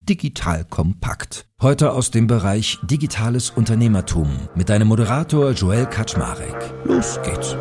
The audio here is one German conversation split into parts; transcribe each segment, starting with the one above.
Digital Kompakt. Heute aus dem Bereich Digitales Unternehmertum mit deinem Moderator Joel Kaczmarek. Los geht's.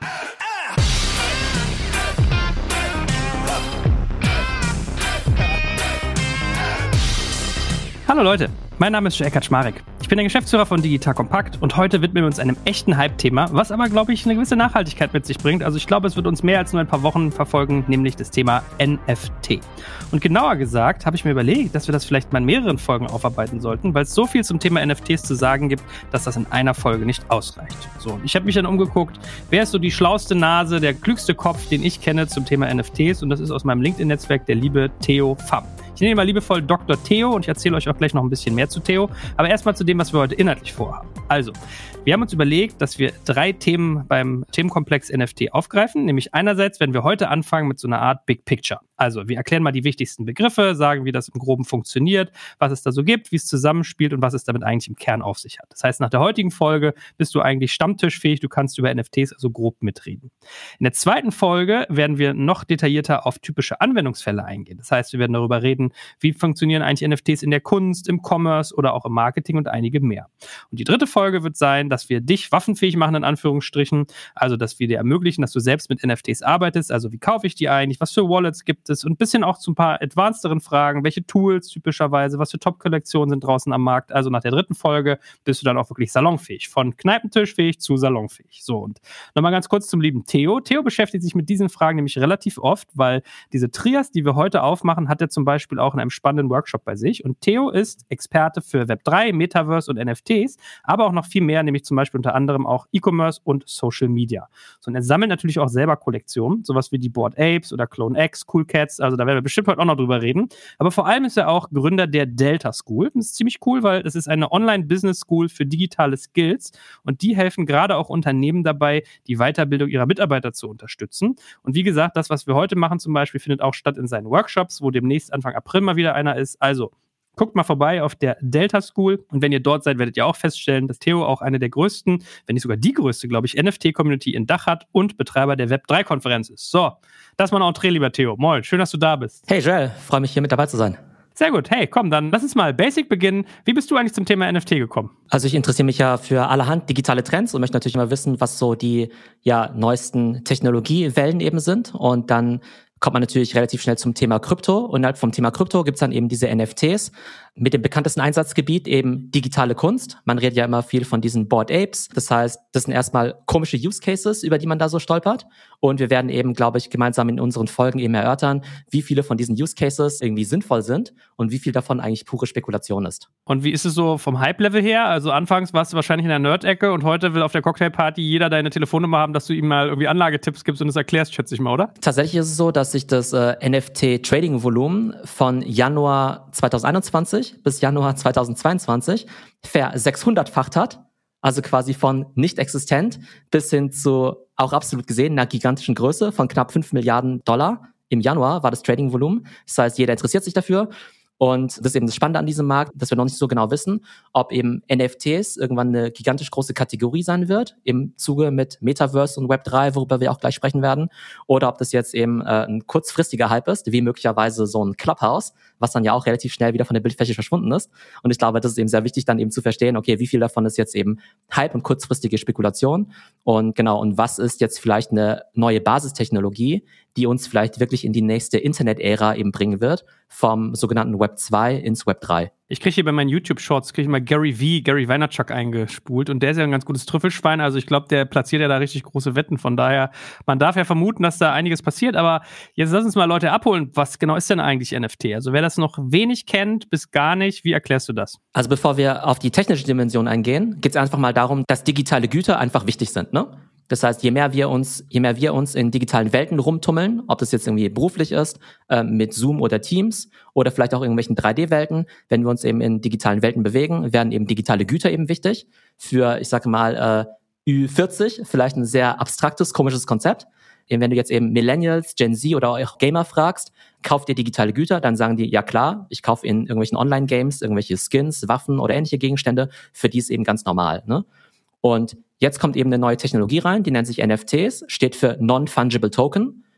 Hallo Leute, mein Name ist Joel Kaczmarek. Ich bin der Geschäftsführer von Digital Kompakt und heute widmen wir uns einem echten Hype-Thema, was aber, glaube ich, eine gewisse Nachhaltigkeit mit sich bringt. Also ich glaube, es wird uns mehr als nur ein paar Wochen verfolgen, nämlich das Thema NFT. Und genauer gesagt habe ich mir überlegt, dass wir das vielleicht mal in mehreren Folgen aufarbeiten sollten, weil es so viel zum Thema NFTs zu sagen gibt, dass das in einer Folge nicht ausreicht. So, und ich habe mich dann umgeguckt, wer ist so die schlauste Nase, der klügste Kopf, den ich kenne zum Thema NFTs, und das ist aus meinem LinkedIn-Netzwerk der liebe Theo Pham. Ich nenne ihn mal liebevoll Dr. Theo und ich erzähle euch auch gleich noch ein bisschen mehr zu Theo. Aber erstmal zu dem, was wir heute inhaltlich vorhaben. Also, wir haben uns überlegt, dass wir 3 Themen beim Themenkomplex NFT aufgreifen. Nämlich einerseits werden wir heute anfangen mit so einer Art Big Picture. Also, wir erklären mal die wichtigsten Begriffe, sagen, wie das im Groben funktioniert, was es da so gibt, wie es zusammenspielt und was es damit eigentlich im Kern auf sich hat. Das heißt, nach der heutigen Folge bist du eigentlich stammtischfähig, du kannst über NFTs also grob mitreden. In der zweiten Folge werden wir noch detaillierter auf typische Anwendungsfälle eingehen. Das heißt, wir werden darüber reden, wie funktionieren eigentlich NFTs in der Kunst, im Commerce oder auch im Marketing und einige mehr. Und die dritte Folge wird sein, dass wir dich waffenfähig machen, in Anführungsstrichen. Also, dass wir dir ermöglichen, dass du selbst mit NFTs arbeitest. Also, wie kaufe ich die eigentlich? Was für Wallets gibt es? Und ein bisschen auch zu ein paar advancederen Fragen. Welche Tools typischerweise? Was für Top-Kollektionen sind draußen am Markt? Also, nach der dritten Folge bist du dann auch wirklich salonfähig. Von Kneipentischfähig zu salonfähig. So, und nochmal ganz kurz zum lieben Theo. Theo beschäftigt sich mit diesen Fragen nämlich relativ oft, weil diese Trias, die wir heute aufmachen, hat er zum Beispiel auch in einem spannenden Workshop bei sich. Und Theo ist Experte für Web3, Metaverse und NFTs, aber auch noch viel mehr, nämlich zum Beispiel unter anderem auch E-Commerce und Social Media. So, und er sammelt natürlich auch selber Kollektionen, sowas wie die Bored Apes oder Clone X, Cool Cats, also da werden wir bestimmt heute auch noch drüber reden. Aber vor allem ist er auch Gründer der Delta School. Das ist ziemlich cool, weil es ist eine Online-Business-School für digitale Skills und die helfen gerade auch Unternehmen dabei, die Weiterbildung ihrer Mitarbeiter zu unterstützen. Und wie gesagt, das, was wir heute machen zum Beispiel, findet auch statt in seinen Workshops, wo demnächst Anfang April mal wieder einer ist. Also guckt mal vorbei auf der Delta School und wenn ihr dort seid, werdet ihr auch feststellen, dass Theo auch eine der größten, wenn nicht sogar die größte, glaube ich, NFT-Community in Dach hat und Betreiber der Web3-Konferenz ist. So, das war ein Entree, lieber Theo. Moin, schön, dass du da bist. Hey Joel, freue mich hier mit dabei zu sein. Sehr gut. Hey, komm, dann lass uns mal basic beginnen. Wie bist du eigentlich zum Thema NFT gekommen? Also ich interessiere mich ja für allerhand digitale Trends und möchte natürlich mal wissen, was so die neuesten Technologiewellen eben sind. Und dann kommt man natürlich relativ schnell zum Thema Krypto. Und innerhalb vom Thema Krypto gibt's dann eben diese NFTs mit dem bekanntesten Einsatzgebiet eben digitale Kunst. Man redet ja immer viel von diesen Bored Apes. Das heißt, das sind erstmal komische Use Cases, über die man da so stolpert. Und wir werden eben, glaube ich, gemeinsam in unseren Folgen eben erörtern, wie viele von diesen Use Cases irgendwie sinnvoll sind und wie viel davon eigentlich pure Spekulation ist. Und wie ist es so vom Hype-Level her? Also anfangs warst du wahrscheinlich in der Nerd-Ecke und heute will auf der Cocktailparty jeder deine Telefonnummer haben, dass du ihm mal irgendwie Anlagetipps gibst und es erklärst, schätze ich mal, oder? Tatsächlich ist es so, dass sich das NFT-Trading-Volumen von Januar 2021 bis Januar 2022 ver-600-facht hat. Also quasi von nicht existent bis hin zu auch absolut gesehen einer gigantischen Größe von knapp 5 Milliarden Dollar. Im Januar war das Trading-Volumen. Das heißt, jeder interessiert sich dafür. Und das ist eben das Spannende an diesem Markt, dass wir noch nicht so genau wissen, ob eben NFTs irgendwann eine gigantisch große Kategorie sein wird, im Zuge mit Metaverse und Web3, worüber wir auch gleich sprechen werden, oder ob das jetzt eben ein kurzfristiger Hype ist, wie möglicherweise so ein Clubhouse, was dann ja auch relativ schnell wieder von der Bildfläche verschwunden ist. Und ich glaube, das ist eben sehr wichtig, dann eben zu verstehen, okay, wie viel davon ist jetzt eben Hype und kurzfristige Spekulation und genau, und was ist jetzt vielleicht eine neue Basistechnologie, die uns vielleicht wirklich in die nächste Internet-Ära eben bringen wird, vom sogenannten Web 2 ins Web 3. Ich kriege hier bei meinen YouTube-Shorts, immer Gary Vaynerchuk eingespult und der ist ja ein ganz gutes Trüffelschwein, also ich glaube, der platziert ja da richtig große Wetten, von daher, man darf ja vermuten, dass da einiges passiert, aber jetzt lass uns mal Leute abholen, was genau ist denn eigentlich NFT? Also wer das noch wenig kennt, bis gar nicht, wie erklärst du das? Also bevor wir auf die technische Dimension eingehen, geht es einfach mal darum, dass digitale Güter einfach wichtig sind, ne? Das heißt, je mehr wir uns in digitalen Welten rumtummeln, ob das jetzt irgendwie beruflich ist, mit Zoom oder Teams oder vielleicht auch irgendwelchen 3D-Welten, wenn wir uns eben in digitalen Welten bewegen, werden eben digitale Güter eben wichtig. Für, ich sage mal, Ü40 vielleicht ein sehr abstraktes, komisches Konzept. Wenn du jetzt eben Millennials, Gen Z oder auch Gamer fragst, kauft ihr digitale Güter, dann sagen die, ja klar, ich kaufe in irgendwelchen Online-Games irgendwelche Skins, Waffen oder ähnliche Gegenstände, für die ist eben ganz normal, ne? Und jetzt kommt eben eine neue Technologie rein, die nennt sich NFTs, steht für Non-Fungible Token.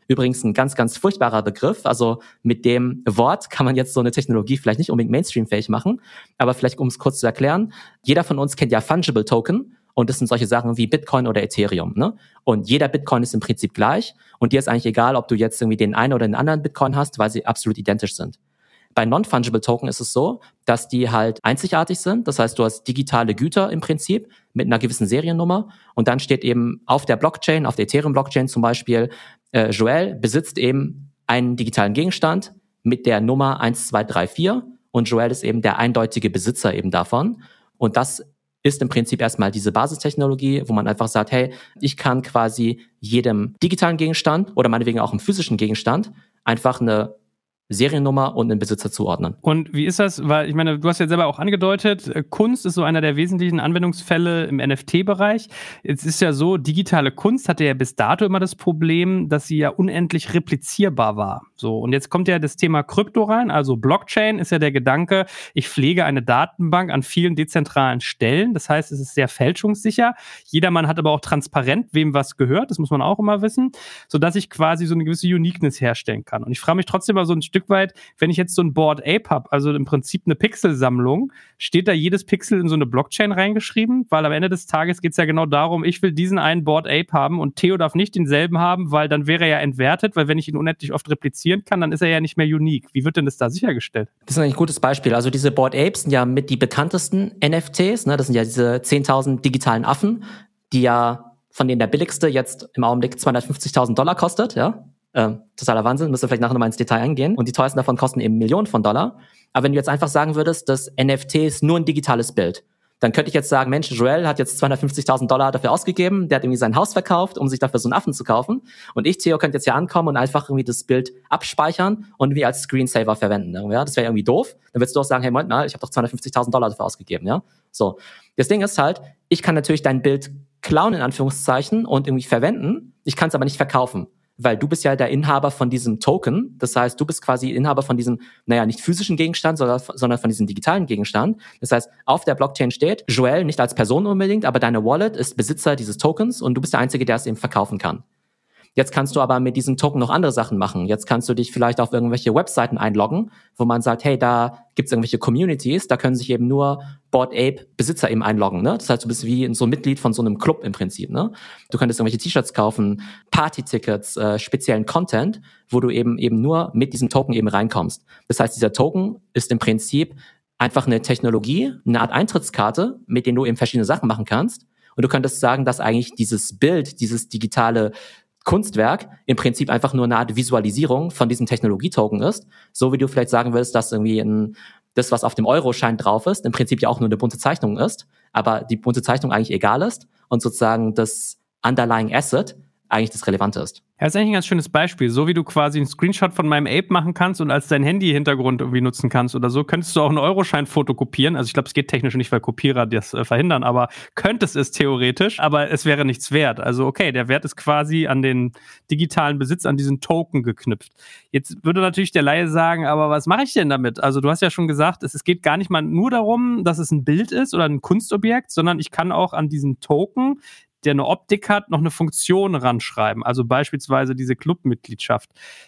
Übrigens ein ganz, ganz furchtbarer Begriff. Also mit dem Wort kann man jetzt so eine Technologie vielleicht nicht unbedingt mainstreamfähig machen. Aber vielleicht, um es kurz zu erklären, jeder von uns kennt ja Fungible Token. Und das sind solche Sachen wie Bitcoin oder Ethereum, ne? Und jeder Bitcoin ist im Prinzip gleich. Und dir ist eigentlich egal, ob du jetzt irgendwie den einen oder den anderen Bitcoin hast, weil sie absolut identisch sind. Bei Non-Fungible Token ist es so, dass die halt einzigartig sind. Das heißt, du hast digitale Güter im Prinzip mit einer gewissen Seriennummer. Und dann steht eben auf der Blockchain, auf der Ethereum-Blockchain zum Beispiel, Joel besitzt eben einen digitalen Gegenstand mit der Nummer 1234. Und Joel ist eben der eindeutige Besitzer eben davon. Und das ist im Prinzip erstmal diese Basistechnologie, wo man einfach sagt, hey, ich kann quasi jedem digitalen Gegenstand oder meinetwegen auch einem physischen Gegenstand einfach eine Seriennummer und einen Besitzer zuordnen. Und wie ist das? Weil ich meine, du hast ja selber auch angedeutet, Kunst ist so einer der wesentlichen Anwendungsfälle im NFT-Bereich. Jetzt ist ja so, digitale Kunst hatte ja bis dato immer das Problem, dass sie ja unendlich replizierbar war. So, und jetzt kommt ja das Thema Krypto rein, also Blockchain ist ja der Gedanke, ich pflege eine Datenbank an vielen dezentralen Stellen. Das heißt, es ist sehr fälschungssicher. Jedermann hat aber auch transparent, wem was gehört, das muss man auch immer wissen, sodass ich quasi so eine gewisse Uniqueness herstellen kann. Und ich frage mich trotzdem mal so ein Stück weit, wenn ich jetzt so ein Bored Ape habe, also im Prinzip eine Pixelsammlung, steht da jedes Pixel in so eine Blockchain reingeschrieben? Weil am Ende des Tages geht es ja genau darum, ich will diesen einen Bored Ape haben und Theo darf nicht denselben haben, weil dann wäre er ja entwertet, weil wenn ich ihn unendlich oft replizieren kann, dann ist er ja nicht mehr unique. Wie wird denn das da sichergestellt? Das ist eigentlich ein gutes Beispiel. Also diese Bored Apes sind ja mit die bekanntesten NFTs, ne? Das sind ja diese 10.000 digitalen Affen, die ja von denen der billigste jetzt im Augenblick $250.000 kostet, ja? Totaler Wahnsinn, müsst ihr vielleicht nachher nochmal ins Detail eingehen. Und die teuersten davon kosten eben Millionen von Dollar. Aber wenn du jetzt einfach sagen würdest, das NFT ist nur ein digitales Bild, dann könnte ich jetzt sagen, Mensch, Joel hat jetzt $250.000 dafür ausgegeben, der hat irgendwie sein Haus verkauft, um sich dafür so einen Affen zu kaufen. Und ich, Theo, könnte jetzt hier ankommen und einfach irgendwie das Bild abspeichern und irgendwie als Screensaver verwenden. Ja? Das wäre irgendwie doof. Dann würdest du auch sagen, hey, Moment mal, ich habe doch $250.000 dafür ausgegeben. Ja? So. Das Ding ist halt, ich kann natürlich dein Bild klauen, in Anführungszeichen, und irgendwie verwenden. Ich kann es aber nicht verkaufen. Weil du bist ja der Inhaber von diesem Token. Das heißt, du bist quasi Inhaber von diesem, nicht physischen Gegenstand, sondern von diesem digitalen Gegenstand. Das heißt, auf der Blockchain steht, Joel nicht als Person unbedingt, aber deine Wallet ist Besitzer dieses Tokens und du bist der Einzige, der es eben verkaufen kann. Jetzt kannst du aber mit diesem Token noch andere Sachen machen. Jetzt kannst du dich vielleicht auf irgendwelche Webseiten einloggen, wo man sagt, hey, da gibt's irgendwelche Communities, da können sich eben nur Bored Ape Besitzer eben einloggen, ne? Das heißt, du bist wie so ein Mitglied von so einem Club im Prinzip, ne? Du könntest irgendwelche T-Shirts kaufen, Party-Tickets, speziellen Content, wo du eben nur mit diesem Token eben reinkommst. Das heißt, dieser Token ist im Prinzip einfach eine Technologie, eine Art Eintrittskarte, mit denen du eben verschiedene Sachen machen kannst. Und du könntest sagen, dass eigentlich dieses Bild, dieses digitale Kunstwerk im Prinzip einfach nur eine Art Visualisierung von diesem Technologietoken ist. So wie du vielleicht sagen würdest, dass irgendwie das, was auf dem Euroschein drauf ist, im Prinzip ja auch nur eine bunte Zeichnung ist, aber die bunte Zeichnung eigentlich egal ist und sozusagen das Underlying Asset eigentlich das Relevante ist. Ja, das ist eigentlich ein ganz schönes Beispiel. So wie du quasi einen Screenshot von meinem Ape machen kannst und als dein Handy-Hintergrund irgendwie nutzen kannst oder so, könntest du auch ein Euroschein fotokopieren. Also ich glaube, es geht technisch nicht, weil Kopierer das verhindern, aber könntest es theoretisch, aber es wäre nichts wert. Also okay, der Wert ist quasi an den digitalen Besitz, an diesen Token geknüpft. Jetzt würde natürlich der Laie sagen, aber was mache ich denn damit? Also du hast ja schon gesagt, es geht gar nicht mal nur darum, dass es ein Bild ist oder ein Kunstobjekt, sondern ich kann auch an diesen Token, der eine Optik hat, noch eine Funktion ranschreiben. Also beispielsweise diese Clubmitgliedschaft.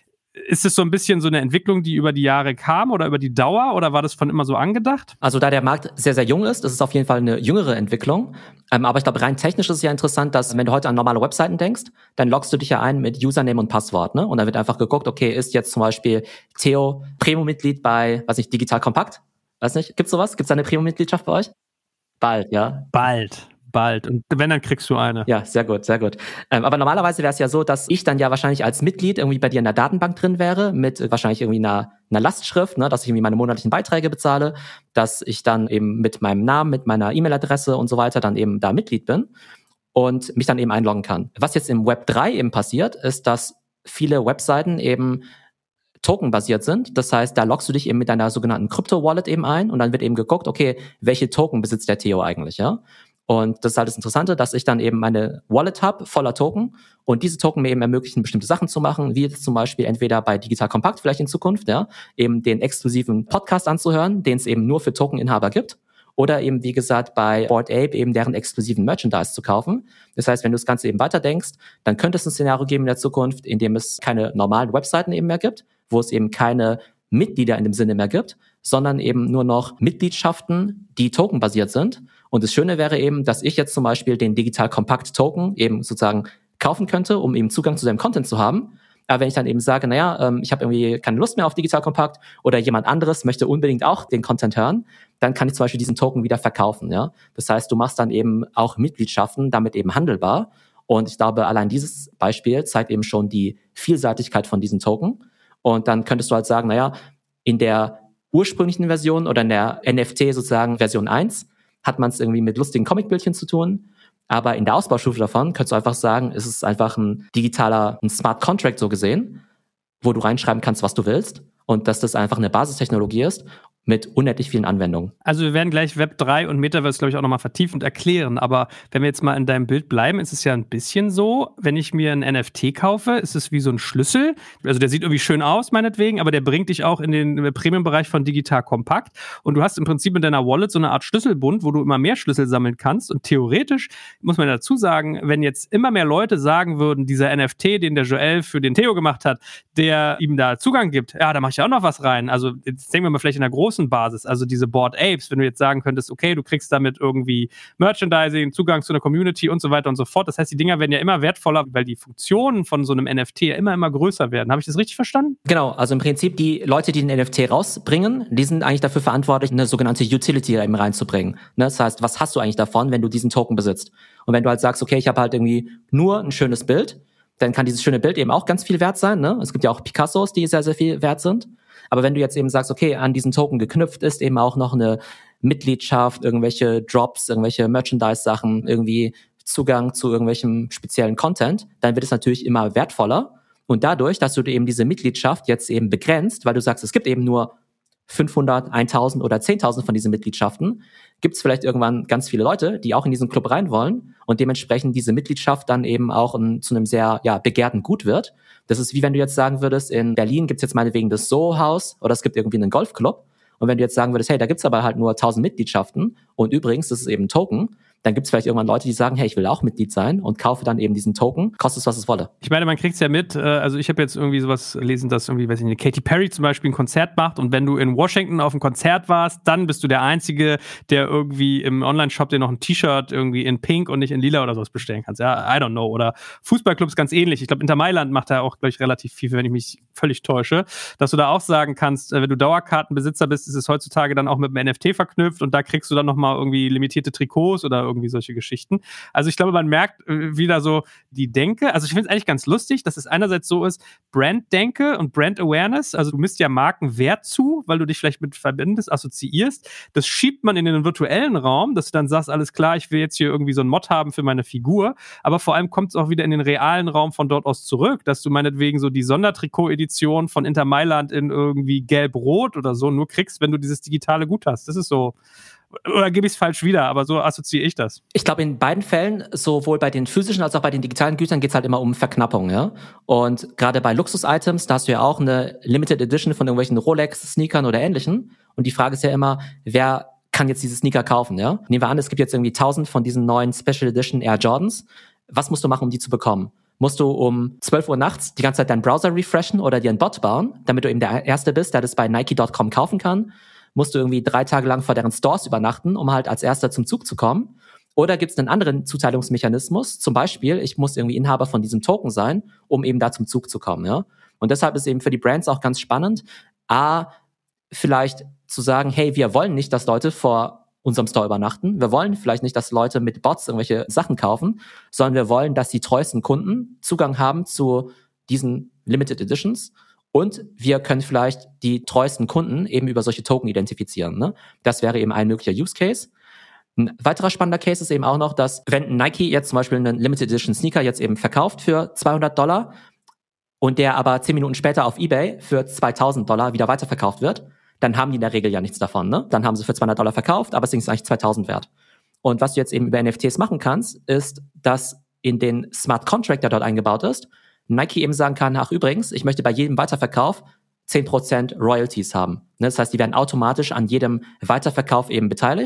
Ist es so ein bisschen so eine Entwicklung, die über die Jahre kam oder über die Dauer oder war das von immer so angedacht? Also da der Markt sehr, sehr jung ist, das ist auf jeden Fall eine jüngere Entwicklung. Aber ich glaube, rein technisch ist es ja interessant, dass wenn du heute an normale Webseiten denkst, dann loggst du dich ja ein mit Username und Passwort, ne? Und dann wird einfach geguckt, okay, ist jetzt zum Beispiel Theo Premium-Mitglied bei, Digital Compact? Weiß nicht, gibt's sowas? Gibt's da eine Premium-Mitgliedschaft bei euch? Bald, ja. Bald. Und wenn, dann kriegst du eine. Ja, sehr gut, sehr gut. Aber normalerweise wäre es ja so, dass ich dann ja wahrscheinlich als Mitglied irgendwie bei dir in der Datenbank drin wäre, mit wahrscheinlich irgendwie einer Lastschrift, ne, dass ich irgendwie meine monatlichen Beiträge bezahle, dass ich dann eben mit meinem Namen, mit meiner E-Mail-Adresse und so weiter dann eben da Mitglied bin und mich dann eben einloggen kann. Was jetzt im Web 3 eben passiert, ist, dass viele Webseiten eben Token-basiert sind. Das heißt, da loggst du dich eben mit deiner sogenannten Crypto-Wallet eben ein und dann wird eben geguckt, okay, welche Token besitzt der Theo eigentlich, ja? Und das ist halt das Interessante, dass ich dann eben meine Wallet habe, voller Token, und diese Token mir eben ermöglichen, bestimmte Sachen zu machen, wie jetzt zum Beispiel entweder bei Digital Compact vielleicht in Zukunft, ja, eben den exklusiven Podcast anzuhören, den es eben nur für Tokeninhaber gibt, oder eben, wie gesagt, bei Bored Ape eben deren exklusiven Merchandise zu kaufen. Das heißt, wenn du das Ganze eben weiterdenkst, dann könnte es ein Szenario geben in der Zukunft, in dem es keine normalen Webseiten eben mehr gibt, wo es eben keine Mitglieder in dem Sinne mehr gibt, sondern eben nur noch Mitgliedschaften, die tokenbasiert sind. Und das Schöne wäre eben, dass ich jetzt zum Beispiel den Digital Compact Token eben sozusagen kaufen könnte, um eben Zugang zu seinem Content zu haben. Aber wenn ich dann eben sage, ich habe irgendwie keine Lust mehr auf Digital Compact oder jemand anderes möchte unbedingt auch den Content hören, dann kann ich zum Beispiel diesen Token wieder verkaufen. Ja? Das heißt, du machst dann eben auch Mitgliedschaften damit eben handelbar. Und ich glaube, allein dieses Beispiel zeigt eben schon die Vielseitigkeit von diesen Token. Und dann könntest du halt sagen, in der ursprünglichen Version oder in der NFT sozusagen Version 1 hat man es irgendwie mit lustigen Comicbildchen zu tun. Aber in der Ausbaustufe davon könntest du einfach sagen, es ist einfach ein Smart Contract so gesehen, wo du reinschreiben kannst, was du willst. Und dass das einfach eine Basistechnologie ist mit unendlich vielen Anwendungen. Also wir werden gleich Web 3 und Metaverse, glaube ich, auch nochmal vertiefend erklären. Aber wenn wir jetzt mal in deinem Bild bleiben, ist es ja ein bisschen so, wenn ich mir ein NFT kaufe, ist es wie so ein Schlüssel. Also der sieht irgendwie schön aus, meinetwegen, aber der bringt dich auch in den Premium-Bereich von Digital Compact. Und du hast im Prinzip in deiner Wallet so eine Art Schlüsselbund, wo du immer mehr Schlüssel sammeln kannst. Und theoretisch muss man dazu sagen, wenn jetzt immer mehr Leute sagen würden, dieser NFT, den der Joel für den Theo gemacht hat, der ihm da Zugang gibt, ja, da mache ich auch noch was rein. Also jetzt denken wir mal vielleicht in der großen Basis, also diese Bored Apes, wenn du jetzt sagen könntest, okay, du kriegst damit irgendwie Merchandising, Zugang zu einer Community und so weiter und so fort. Das heißt, die Dinger werden ja immer wertvoller, weil die Funktionen von so einem NFT ja immer größer werden. Habe ich das richtig verstanden? Genau, also im Prinzip die Leute, die den NFT rausbringen, die sind eigentlich dafür verantwortlich, eine sogenannte Utility eben reinzubringen. Das heißt, was hast du eigentlich davon, wenn du diesen Token besitzt? Und wenn du halt sagst, okay, ich habe halt irgendwie nur ein schönes Bild, dann kann dieses schöne Bild eben auch ganz viel wert sein. Es gibt ja auch Picassos, die sehr, sehr viel wert sind. Aber wenn du jetzt eben sagst, okay, an diesen Token geknüpft ist eben auch noch eine Mitgliedschaft, irgendwelche Drops, irgendwelche Merchandise-Sachen, irgendwie Zugang zu irgendwelchem speziellen Content, dann wird es natürlich immer wertvoller. Und dadurch, dass du dir eben diese Mitgliedschaft jetzt eben begrenzt, weil du sagst, es gibt eben nur 500, 1000 oder 10.000 von diesen Mitgliedschaften, gibt es vielleicht irgendwann ganz viele Leute, die auch in diesen Club rein wollen und dementsprechend diese Mitgliedschaft dann eben auch zu einem sehr begehrten Gut wird. Das ist wie wenn du jetzt sagen würdest, in Berlin gibt es jetzt meinetwegen das Soho-Haus oder es gibt irgendwie einen Golfclub. Und wenn du jetzt sagen würdest, hey, da gibt's aber halt nur 1000 Mitgliedschaften und übrigens, das ist eben ein Token, dann gibt es vielleicht irgendwann Leute, die sagen, hey, ich will auch Mitglied sein und kaufe dann eben diesen Token, kostet es, was es wolle. Ich meine, man kriegt es ja mit, also ich habe jetzt irgendwie sowas gelesen, dass irgendwie, weiß ich nicht, Katy Perry zum Beispiel ein Konzert macht und wenn du in Washington auf einem Konzert warst, dann bist du der Einzige, der irgendwie im Online-Shop dir noch ein T-Shirt irgendwie in Pink und nicht in Lila oder sowas bestellen kannst. Ja, I don't know. Oder Fußballclubs ganz ähnlich. Ich glaube, Inter Mailand macht da auch, glaube ich, relativ viel, wenn ich mich völlig täusche, dass du da auch sagen kannst, wenn du Dauerkartenbesitzer bist, ist es heutzutage dann auch mit dem NFT verknüpft und da kriegst du dann nochmal irgendwie limitierte Trikots oder irgendwie solche Geschichten. Also ich glaube, man merkt wieder so die Denke. Also ich finde es eigentlich ganz lustig, dass es einerseits so ist, Brand-Denke und Brand-Awareness. Also du misst ja Marken Wert zu, weil du dich vielleicht mit verbindest, assoziierst. Das schiebt man in den virtuellen Raum, dass du dann sagst, alles klar, ich will jetzt hier irgendwie so ein Mod haben für meine Figur. Aber vor allem kommt es auch wieder in den realen Raum von dort aus zurück, dass du meinetwegen so die Sondertrikot-Edition von Inter Mailand in irgendwie gelb-rot oder so nur kriegst, wenn du dieses digitale Gut hast. Das ist so. Oder gebe ich es falsch wieder, aber so assoziiere ich das. Ich glaube, in beiden Fällen, sowohl bei den physischen als auch bei den digitalen Gütern, geht es halt immer um Verknappung, ja. Und gerade bei Luxus-Items, da hast du ja auch eine Limited Edition von irgendwelchen Rolex-Sneakern oder Ähnlichem. Und die Frage ist ja immer, wer kann jetzt diese Sneaker kaufen, ja? Nehmen wir an, es gibt jetzt irgendwie 1000 von diesen neuen Special Edition Air Jordans. Was musst du machen, um die zu bekommen? Musst du um 12 Uhr nachts die ganze Zeit deinen Browser refreshen oder dir einen Bot bauen, damit du eben der Erste bist, der das bei Nike.com kaufen kann? Musst du irgendwie 3 Tage lang vor deren Stores übernachten, um halt als Erster zum Zug zu kommen? Oder gibt es einen anderen Zuteilungsmechanismus? Zum Beispiel, ich muss irgendwie Inhaber von diesem Token sein, um eben da zum Zug zu kommen, ja? Und deshalb ist eben für die Brands auch ganz spannend, vielleicht zu sagen, hey, wir wollen nicht, dass Leute vor unserem Store übernachten. Wir wollen vielleicht nicht, dass Leute mit Bots irgendwelche Sachen kaufen, sondern wir wollen, dass die treuesten Kunden Zugang haben zu diesen Limited Editions. Und wir können vielleicht die treuesten Kunden eben über solche Token identifizieren. Ne? Das wäre eben ein möglicher Use Case. Ein weiterer spannender Case ist eben auch noch, dass wenn Nike jetzt zum Beispiel einen Limited Edition Sneaker jetzt eben verkauft für $200 und der aber 10 Minuten später auf eBay für $2.000 wieder weiterverkauft wird, dann haben die in der Regel ja nichts davon. Ne? Dann haben sie für $200 verkauft, aber es ist eigentlich 2.000 wert. Und was du jetzt eben über NFTs machen kannst, ist, dass in den Smart Contract, der dort eingebaut ist, Nike eben sagen kann, ach übrigens, ich möchte bei jedem Weiterverkauf 10% Royalties haben. Das heißt, die werden automatisch an jedem Weiterverkauf eben beteiligt. Und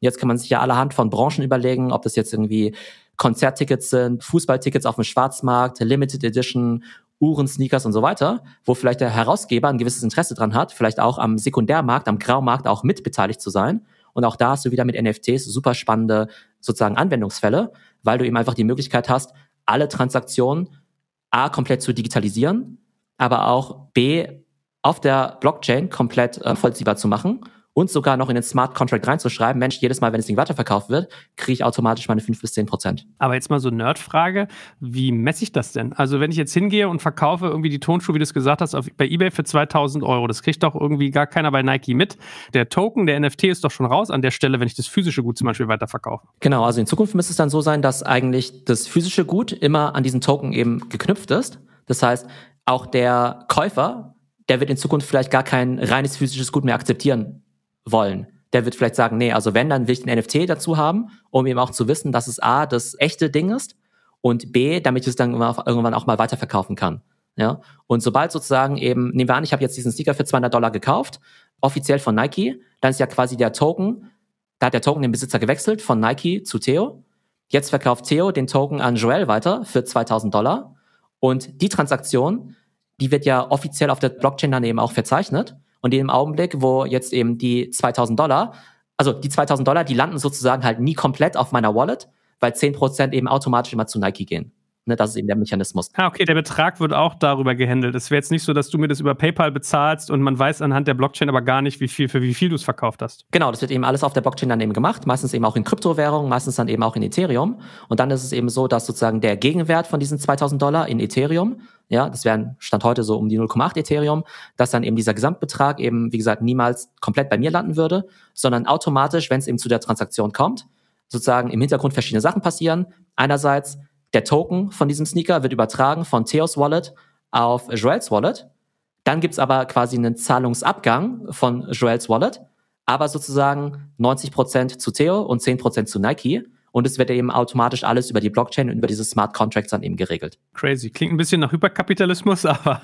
Jetzt kann man sich ja allerhand von Branchen überlegen, ob das jetzt irgendwie Konzerttickets sind, Fußballtickets auf dem Schwarzmarkt, Limited Edition, Uhren, Sneakers und so weiter, wo vielleicht der Herausgeber ein gewisses Interesse dran hat, vielleicht auch am Sekundärmarkt, am Graumarkt auch mitbeteiligt zu sein. Und auch da hast du wieder mit NFTs super spannende sozusagen Anwendungsfälle, weil du eben einfach die Möglichkeit hast, alle Transaktionen A, komplett zu digitalisieren, aber auch B, auf der Blockchain komplett vollziehbar zu machen und sogar noch in den Smart Contract reinzuschreiben, Mensch, jedes Mal, wenn das Ding weiterverkauft wird, kriege ich automatisch meine 5-10%. Aber jetzt mal so Nerdfrage, wie messe ich das denn? Also wenn ich jetzt hingehe und verkaufe irgendwie die Tonschuhe, wie du es gesagt hast, bei eBay für 2.000 €, das kriegt doch irgendwie gar keiner bei Nike mit. Der Token, der NFT ist doch schon raus an der Stelle, wenn ich das physische Gut zum Beispiel weiterverkaufe. Genau, also in Zukunft müsste es dann so sein, dass eigentlich das physische Gut immer an diesen Token eben geknüpft ist. Das heißt, auch der Käufer, der wird in Zukunft vielleicht gar kein reines physisches Gut mehr akzeptieren wollen. Der wird vielleicht sagen, nee, also wenn, dann will ich den NFT dazu haben, um eben auch zu wissen, dass es A, das echte Ding ist und B, damit ich es dann irgendwann auch mal weiterverkaufen kann. Ja? Und sobald sozusagen eben, nehmen wir an, ich habe jetzt diesen Sneaker für $200 gekauft, offiziell von Nike, dann ist ja quasi der Token, da hat der Token den Besitzer gewechselt von Nike zu Theo. Jetzt verkauft Theo den Token an Joel weiter für $2.000 und die Transaktion, die wird ja offiziell auf der Blockchain dann eben auch verzeichnet. Und in dem Augenblick, wo jetzt eben die $2.000, also die $2.000, die landen sozusagen halt nie komplett auf meiner Wallet, weil 10% eben automatisch immer zu Nike gehen. Ne, das ist eben der Mechanismus. Okay, der Betrag wird auch darüber gehandelt. Es wäre jetzt nicht so, dass du mir das über PayPal bezahlst und man weiß anhand der Blockchain aber gar nicht, für wie viel du es verkauft hast. Genau, das wird eben alles auf der Blockchain dann eben gemacht, meistens eben auch in Kryptowährungen, meistens dann eben auch in Ethereum. Und dann ist es eben so, dass sozusagen der Gegenwert von diesen $2.000 in Ethereum, ja, das wären Stand heute so um die 0,8 Ethereum, dass dann eben dieser Gesamtbetrag eben, wie gesagt, niemals komplett bei mir landen würde, sondern automatisch, wenn es eben zu der Transaktion kommt, sozusagen im Hintergrund verschiedene Sachen passieren. Einerseits der Token von diesem Sneaker wird übertragen von Theos Wallet auf Joels Wallet. Dann gibt's aber quasi einen Zahlungsabgang von Joels Wallet, aber sozusagen 90% zu Theo und 10% zu Nike. Und es wird eben automatisch alles über die Blockchain und über diese Smart Contracts dann eben geregelt. Crazy. Klingt ein bisschen nach Hyperkapitalismus, aber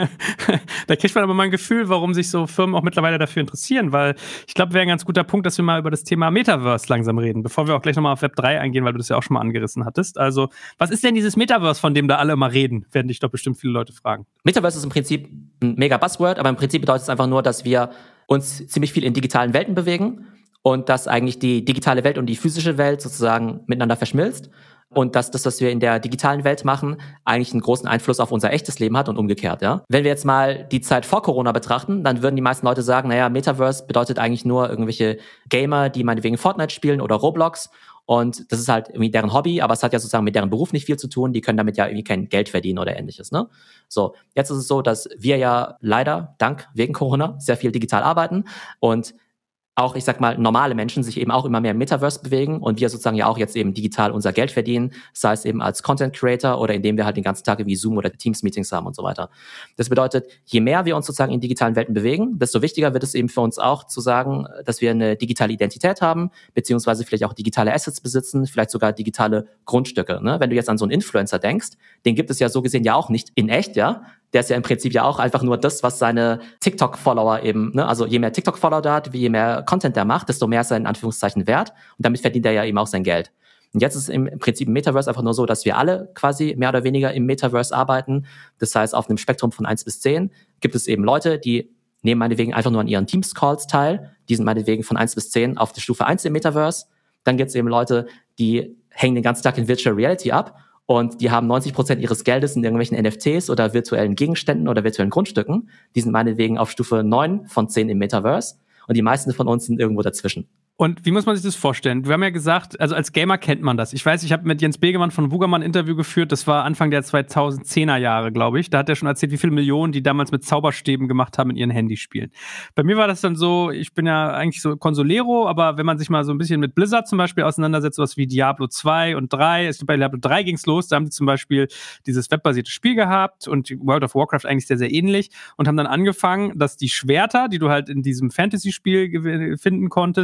da kriegt man aber mal ein Gefühl, warum sich so Firmen auch mittlerweile dafür interessieren, weil ich glaube, wäre ein ganz guter Punkt, dass wir mal über das Thema Metaverse langsam reden, bevor wir auch gleich nochmal auf Web 3 eingehen, weil du das ja auch schon mal angerissen hattest. Also, was ist denn dieses Metaverse, von dem da alle immer reden? Werden dich doch bestimmt viele Leute fragen. Metaverse ist im Prinzip ein mega Buzzword, aber im Prinzip bedeutet es einfach nur, dass wir uns ziemlich viel in digitalen Welten bewegen. Und dass eigentlich die digitale Welt und die physische Welt sozusagen miteinander verschmilzt und dass das, was wir in der digitalen Welt machen, eigentlich einen großen Einfluss auf unser echtes Leben hat und umgekehrt. Ja? Wenn wir jetzt mal die Zeit vor Corona betrachten, dann würden die meisten Leute sagen, naja, Metaverse bedeutet eigentlich nur irgendwelche Gamer, die meinetwegen Fortnite spielen oder Roblox und das ist halt irgendwie deren Hobby, aber es hat ja sozusagen mit deren Beruf nicht viel zu tun, die können damit ja irgendwie kein Geld verdienen oder ähnliches. Ne? So, jetzt ist es so, dass wir ja leider, wegen Corona, sehr viel digital arbeiten und auch, ich sag mal, normale Menschen sich eben auch immer mehr im Metaverse bewegen und wir sozusagen ja auch jetzt eben digital unser Geld verdienen, sei es eben als Content Creator oder indem wir halt den ganzen Tag wie Zoom oder Teams Meetings haben und so weiter. Das bedeutet, je mehr wir uns sozusagen in digitalen Welten bewegen, desto wichtiger wird es eben für uns auch zu sagen, dass wir eine digitale Identität haben, beziehungsweise vielleicht auch digitale Assets besitzen, vielleicht sogar digitale Grundstücke. Ne? Wenn du jetzt an so einen Influencer denkst, den gibt es ja so gesehen ja auch nicht in echt, ja. Der ist ja im Prinzip ja auch einfach nur das, was seine TikTok-Follower eben, ne, also je mehr TikTok-Follower da hat, je mehr Content der macht, desto mehr ist er in Anführungszeichen wert und damit verdient er ja eben auch sein Geld. Und jetzt ist im Prinzip im Metaverse einfach nur so, dass wir alle quasi mehr oder weniger im Metaverse arbeiten. Das heißt, auf einem Spektrum von 1 bis 10 gibt es eben Leute, die nehmen meinetwegen einfach nur an ihren Teams-Calls teil. Die sind meinetwegen von 1 bis 10 auf der Stufe 1 im Metaverse. Dann gibt es eben Leute, die hängen den ganzen Tag in Virtual Reality ab. Und die haben 90% ihres Geldes in irgendwelchen NFTs oder virtuellen Gegenständen oder virtuellen Grundstücken. Die sind meinetwegen auf Stufe 9 von 10 im Metaverse. Und die meisten von uns sind irgendwo dazwischen. Und wie muss man sich das vorstellen? Wir haben ja gesagt, also als Gamer kennt man das. Ich weiß, ich habe mit Jens Begemann von Wugermann ein Interview geführt. Das war Anfang der 2010er Jahre, glaube ich. Da hat er schon erzählt, wie viele Millionen die damals mit Zauberstäben gemacht haben in ihren Handyspielen. Bei mir war das dann so, ich bin ja eigentlich so Consolero, aber wenn man sich mal so ein bisschen mit Blizzard zum Beispiel auseinandersetzt, sowas wie Diablo 2 und 3, bei Diablo 3 ging's los, da haben die zum Beispiel dieses webbasierte Spiel gehabt und World of Warcraft eigentlich sehr, sehr ähnlich und haben dann angefangen, dass die Schwerter, die du halt in diesem Fantasy-Spiel finden konntest, auch verkauft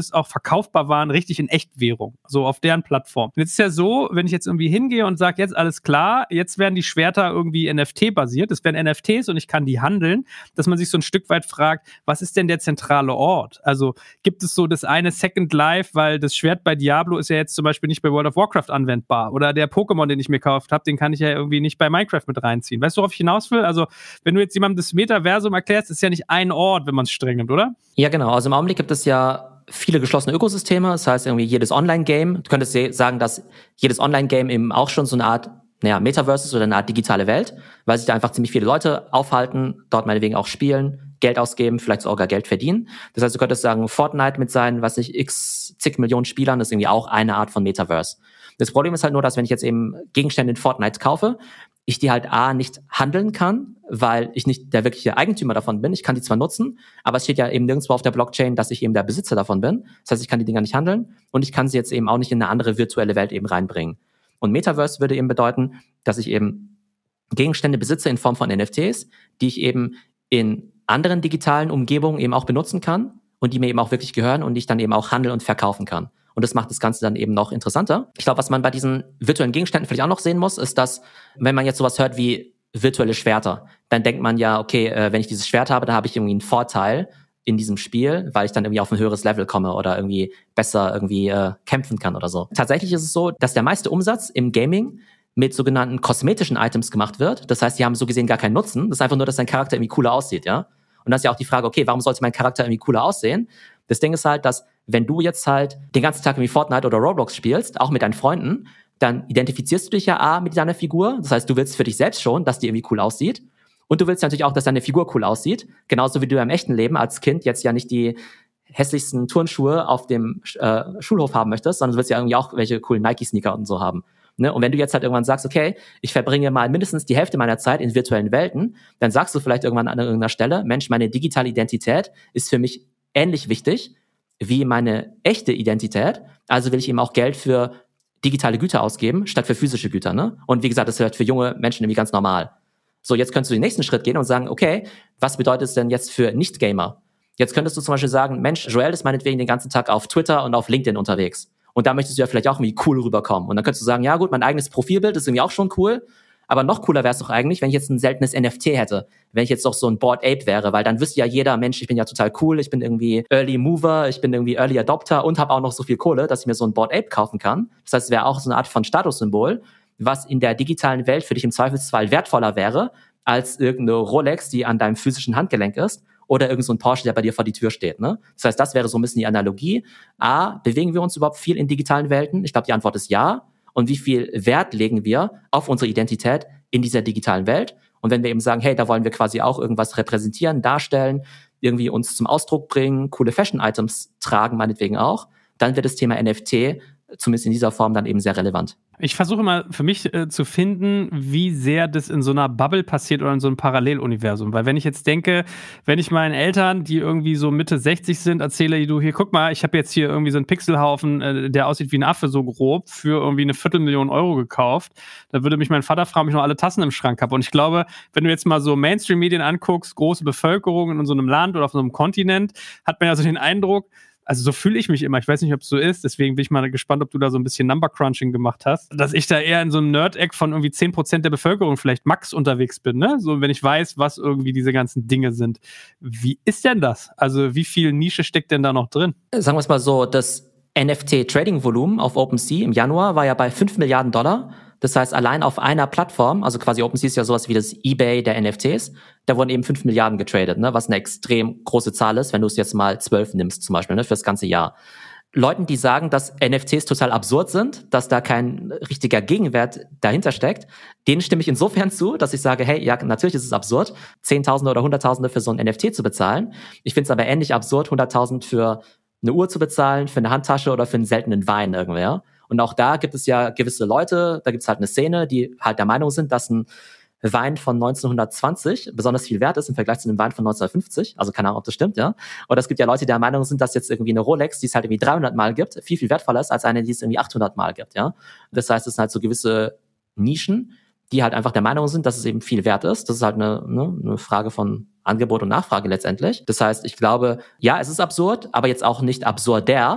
verkaufbar waren, richtig in Echtwährung, so auf deren Plattform. Und jetzt ist ja so, wenn ich jetzt irgendwie hingehe und sage, jetzt alles klar, jetzt werden die Schwerter irgendwie NFT-basiert, es werden NFTs und ich kann die handeln, dass man sich so ein Stück weit fragt, was ist denn der zentrale Ort? Also gibt es so das eine Second Life, weil das Schwert bei Diablo ist ja jetzt zum Beispiel nicht bei World of Warcraft anwendbar oder der Pokémon, den ich mir gekauft habe, den kann ich ja irgendwie nicht bei Minecraft mit reinziehen. Weißt du, worauf ich hinaus will? Also wenn du jetzt jemandem das Metaversum erklärst, ist ja nicht ein Ort, wenn man es streng nimmt, oder? Ja, genau. Also im Augenblick gibt es ja viele geschlossene Ökosysteme. Das heißt irgendwie jedes Online-Game. Du könntest sagen, dass jedes Online-Game eben auch schon so eine Art Metaverse ist oder eine Art digitale Welt, weil sich da einfach ziemlich viele Leute aufhalten, dort meinetwegen auch spielen, Geld ausgeben, vielleicht sogar Geld verdienen. Das heißt, du könntest sagen, Fortnite mit seinen, zig Millionen Spielern ist irgendwie auch eine Art von Metaverse. Das Problem ist halt nur, dass wenn ich jetzt eben Gegenstände in Fortnite kaufe, ich die halt nicht handeln kann, weil ich nicht der wirkliche Eigentümer davon bin. Ich kann die zwar nutzen, aber es steht ja eben nirgendwo auf der Blockchain, dass ich eben der Besitzer davon bin. Das heißt, ich kann die Dinger nicht handeln und ich kann sie jetzt eben auch nicht in eine andere virtuelle Welt eben reinbringen. Und Metaverse würde eben bedeuten, dass ich eben Gegenstände besitze in Form von NFTs, die ich eben in anderen digitalen Umgebungen eben auch benutzen kann und die mir eben auch wirklich gehören und die ich dann eben auch handeln und verkaufen kann. Und das macht das Ganze dann eben noch interessanter. Ich glaube, was man bei diesen virtuellen Gegenständen vielleicht auch noch sehen muss, ist, dass, wenn man jetzt sowas hört wie virtuelle Schwerter, dann denkt man ja, okay, wenn ich dieses Schwert habe, dann habe ich irgendwie einen Vorteil in diesem Spiel, weil ich dann irgendwie auf ein höheres Level komme oder irgendwie besser irgendwie kämpfen kann oder so. Tatsächlich ist es so, dass der meiste Umsatz im Gaming mit sogenannten kosmetischen Items gemacht wird. Das heißt, die haben so gesehen gar keinen Nutzen. Das ist einfach nur, dass dein Charakter irgendwie cooler aussieht, ja. Und das ist ja auch die Frage, okay, warum sollte mein Charakter irgendwie cooler aussehen? Das Ding ist halt, dass wenn du jetzt halt den ganzen Tag irgendwie Fortnite oder Roblox spielst, auch mit deinen Freunden, dann identifizierst du dich ja mit deiner Figur. Das heißt, du willst für dich selbst schon, dass die irgendwie cool aussieht. Und du willst natürlich auch, dass deine Figur cool aussieht. Genauso wie du im echten Leben als Kind jetzt ja nicht die hässlichsten Turnschuhe auf dem Schulhof haben möchtest, sondern du willst ja irgendwie auch welche coolen Nike-Sneaker und so haben. Ne? Und wenn du jetzt halt irgendwann sagst, okay, ich verbringe mal mindestens die Hälfte meiner Zeit in virtuellen Welten, dann sagst du vielleicht irgendwann an irgendeiner Stelle, Mensch, meine digitale Identität ist für mich ähnlich wichtig wie meine echte Identität. Also will ich eben auch Geld für digitale Güter ausgeben, statt für physische Güter. Ne? Und wie gesagt, das ist halt für junge Menschen irgendwie ganz normal. So, jetzt könntest du den nächsten Schritt gehen und sagen, okay, was bedeutet es denn jetzt für Nicht-Gamer? Jetzt könntest du zum Beispiel sagen, Mensch, Joel ist meinetwegen den ganzen Tag auf Twitter und auf LinkedIn unterwegs. Und da möchtest du ja vielleicht auch irgendwie cool rüberkommen. Und dann könntest du sagen, ja gut, mein eigenes Profilbild ist irgendwie auch schon cool. Aber noch cooler wäre es doch eigentlich, wenn ich jetzt ein seltenes NFT hätte. Wenn ich jetzt doch so ein Bored Ape wäre. Weil dann wüsste ja jeder, Mensch, ich bin ja total cool. Ich bin irgendwie Early Mover, ich bin irgendwie Early Adopter und habe auch noch so viel Kohle, dass ich mir so ein Bored Ape kaufen kann. Das heißt, es wäre auch so eine Art von Statussymbol, was in der digitalen Welt für dich im Zweifelsfall wertvoller wäre, als irgendeine Rolex, die an deinem physischen Handgelenk ist. Oder irgend so ein Porsche, der bei dir vor die Tür steht. Ne? Das heißt, das wäre so ein bisschen die Analogie. Bewegen wir uns überhaupt viel in digitalen Welten? Ich glaube, die Antwort ist ja. Und wie viel Wert legen wir auf unsere Identität in dieser digitalen Welt? Und wenn wir eben sagen, hey, da wollen wir quasi auch irgendwas repräsentieren, darstellen, irgendwie uns zum Ausdruck bringen, coole Fashion-Items tragen, meinetwegen auch, dann wird das Thema NFT zumindest in dieser Form dann eben sehr relevant. Ich versuche immer für mich zu finden, wie sehr das in so einer Bubble passiert oder in so einem Paralleluniversum. Weil wenn ich jetzt denke, wenn ich meinen Eltern, die irgendwie so Mitte 60 sind, erzähle, du hier, guck mal, ich habe jetzt hier irgendwie so einen Pixelhaufen, der aussieht wie ein Affe so grob, für irgendwie 250.000 Euro gekauft, dann würde mich mein Vater fragen, ob ich noch alle Tassen im Schrank habe. Und ich glaube, wenn du jetzt mal so Mainstream-Medien anguckst, große Bevölkerung in so einem Land oder auf so einem Kontinent, hat man ja so den Eindruck, also so fühle ich mich immer. Ich weiß nicht, ob es so ist. Deswegen bin ich mal gespannt, ob du da so ein bisschen Number-Crunching gemacht hast. Dass ich da eher in so einem Nerd-Eck von irgendwie 10% der Bevölkerung vielleicht max unterwegs bin, ne? So, wenn ich weiß, was irgendwie diese ganzen Dinge sind. Wie ist denn das? Also wie viel Nische steckt denn da noch drin? Sagen wir es mal so, das NFT-Trading-Volumen auf OpenSea im Januar war ja bei $5 Milliarden. Das heißt, allein auf einer Plattform, also quasi OpenSea ist ja sowas wie das eBay der NFTs, da wurden eben 5 Milliarden getradet, ne, was eine extrem große Zahl ist, wenn du es jetzt mal 12 nimmst zum Beispiel, ne, fürs ganze Jahr. Leuten, die sagen, dass NFTs total absurd sind, dass da kein richtiger Gegenwert dahinter steckt, denen stimme ich insofern zu, dass ich sage, hey, ja, natürlich ist es absurd, Zehntausende oder Hunderttausende für so ein NFT zu bezahlen. Ich finde es aber ähnlich absurd, 100.000 für eine Uhr zu bezahlen, für eine Handtasche oder für einen seltenen Wein irgendwer. Und auch da gibt es ja gewisse Leute, da gibt es halt eine Szene, die halt der Meinung sind, dass ein Wein von 1920 besonders viel wert ist im Vergleich zu einem Wein von 1950. Also keine Ahnung, ob das stimmt, ja. Oder es gibt ja Leute, die der Meinung sind, dass jetzt irgendwie eine Rolex, die es halt irgendwie 300 Mal gibt, viel, viel wertvoller ist als eine, die es irgendwie 800 Mal gibt, ja. Das heißt, es sind halt so gewisse Nischen, die halt einfach der Meinung sind, dass es eben viel wert ist. Das ist halt eine Frage von Angebot und Nachfrage letztendlich. Das heißt, ich glaube, ja, es ist absurd, aber jetzt auch nicht absurder,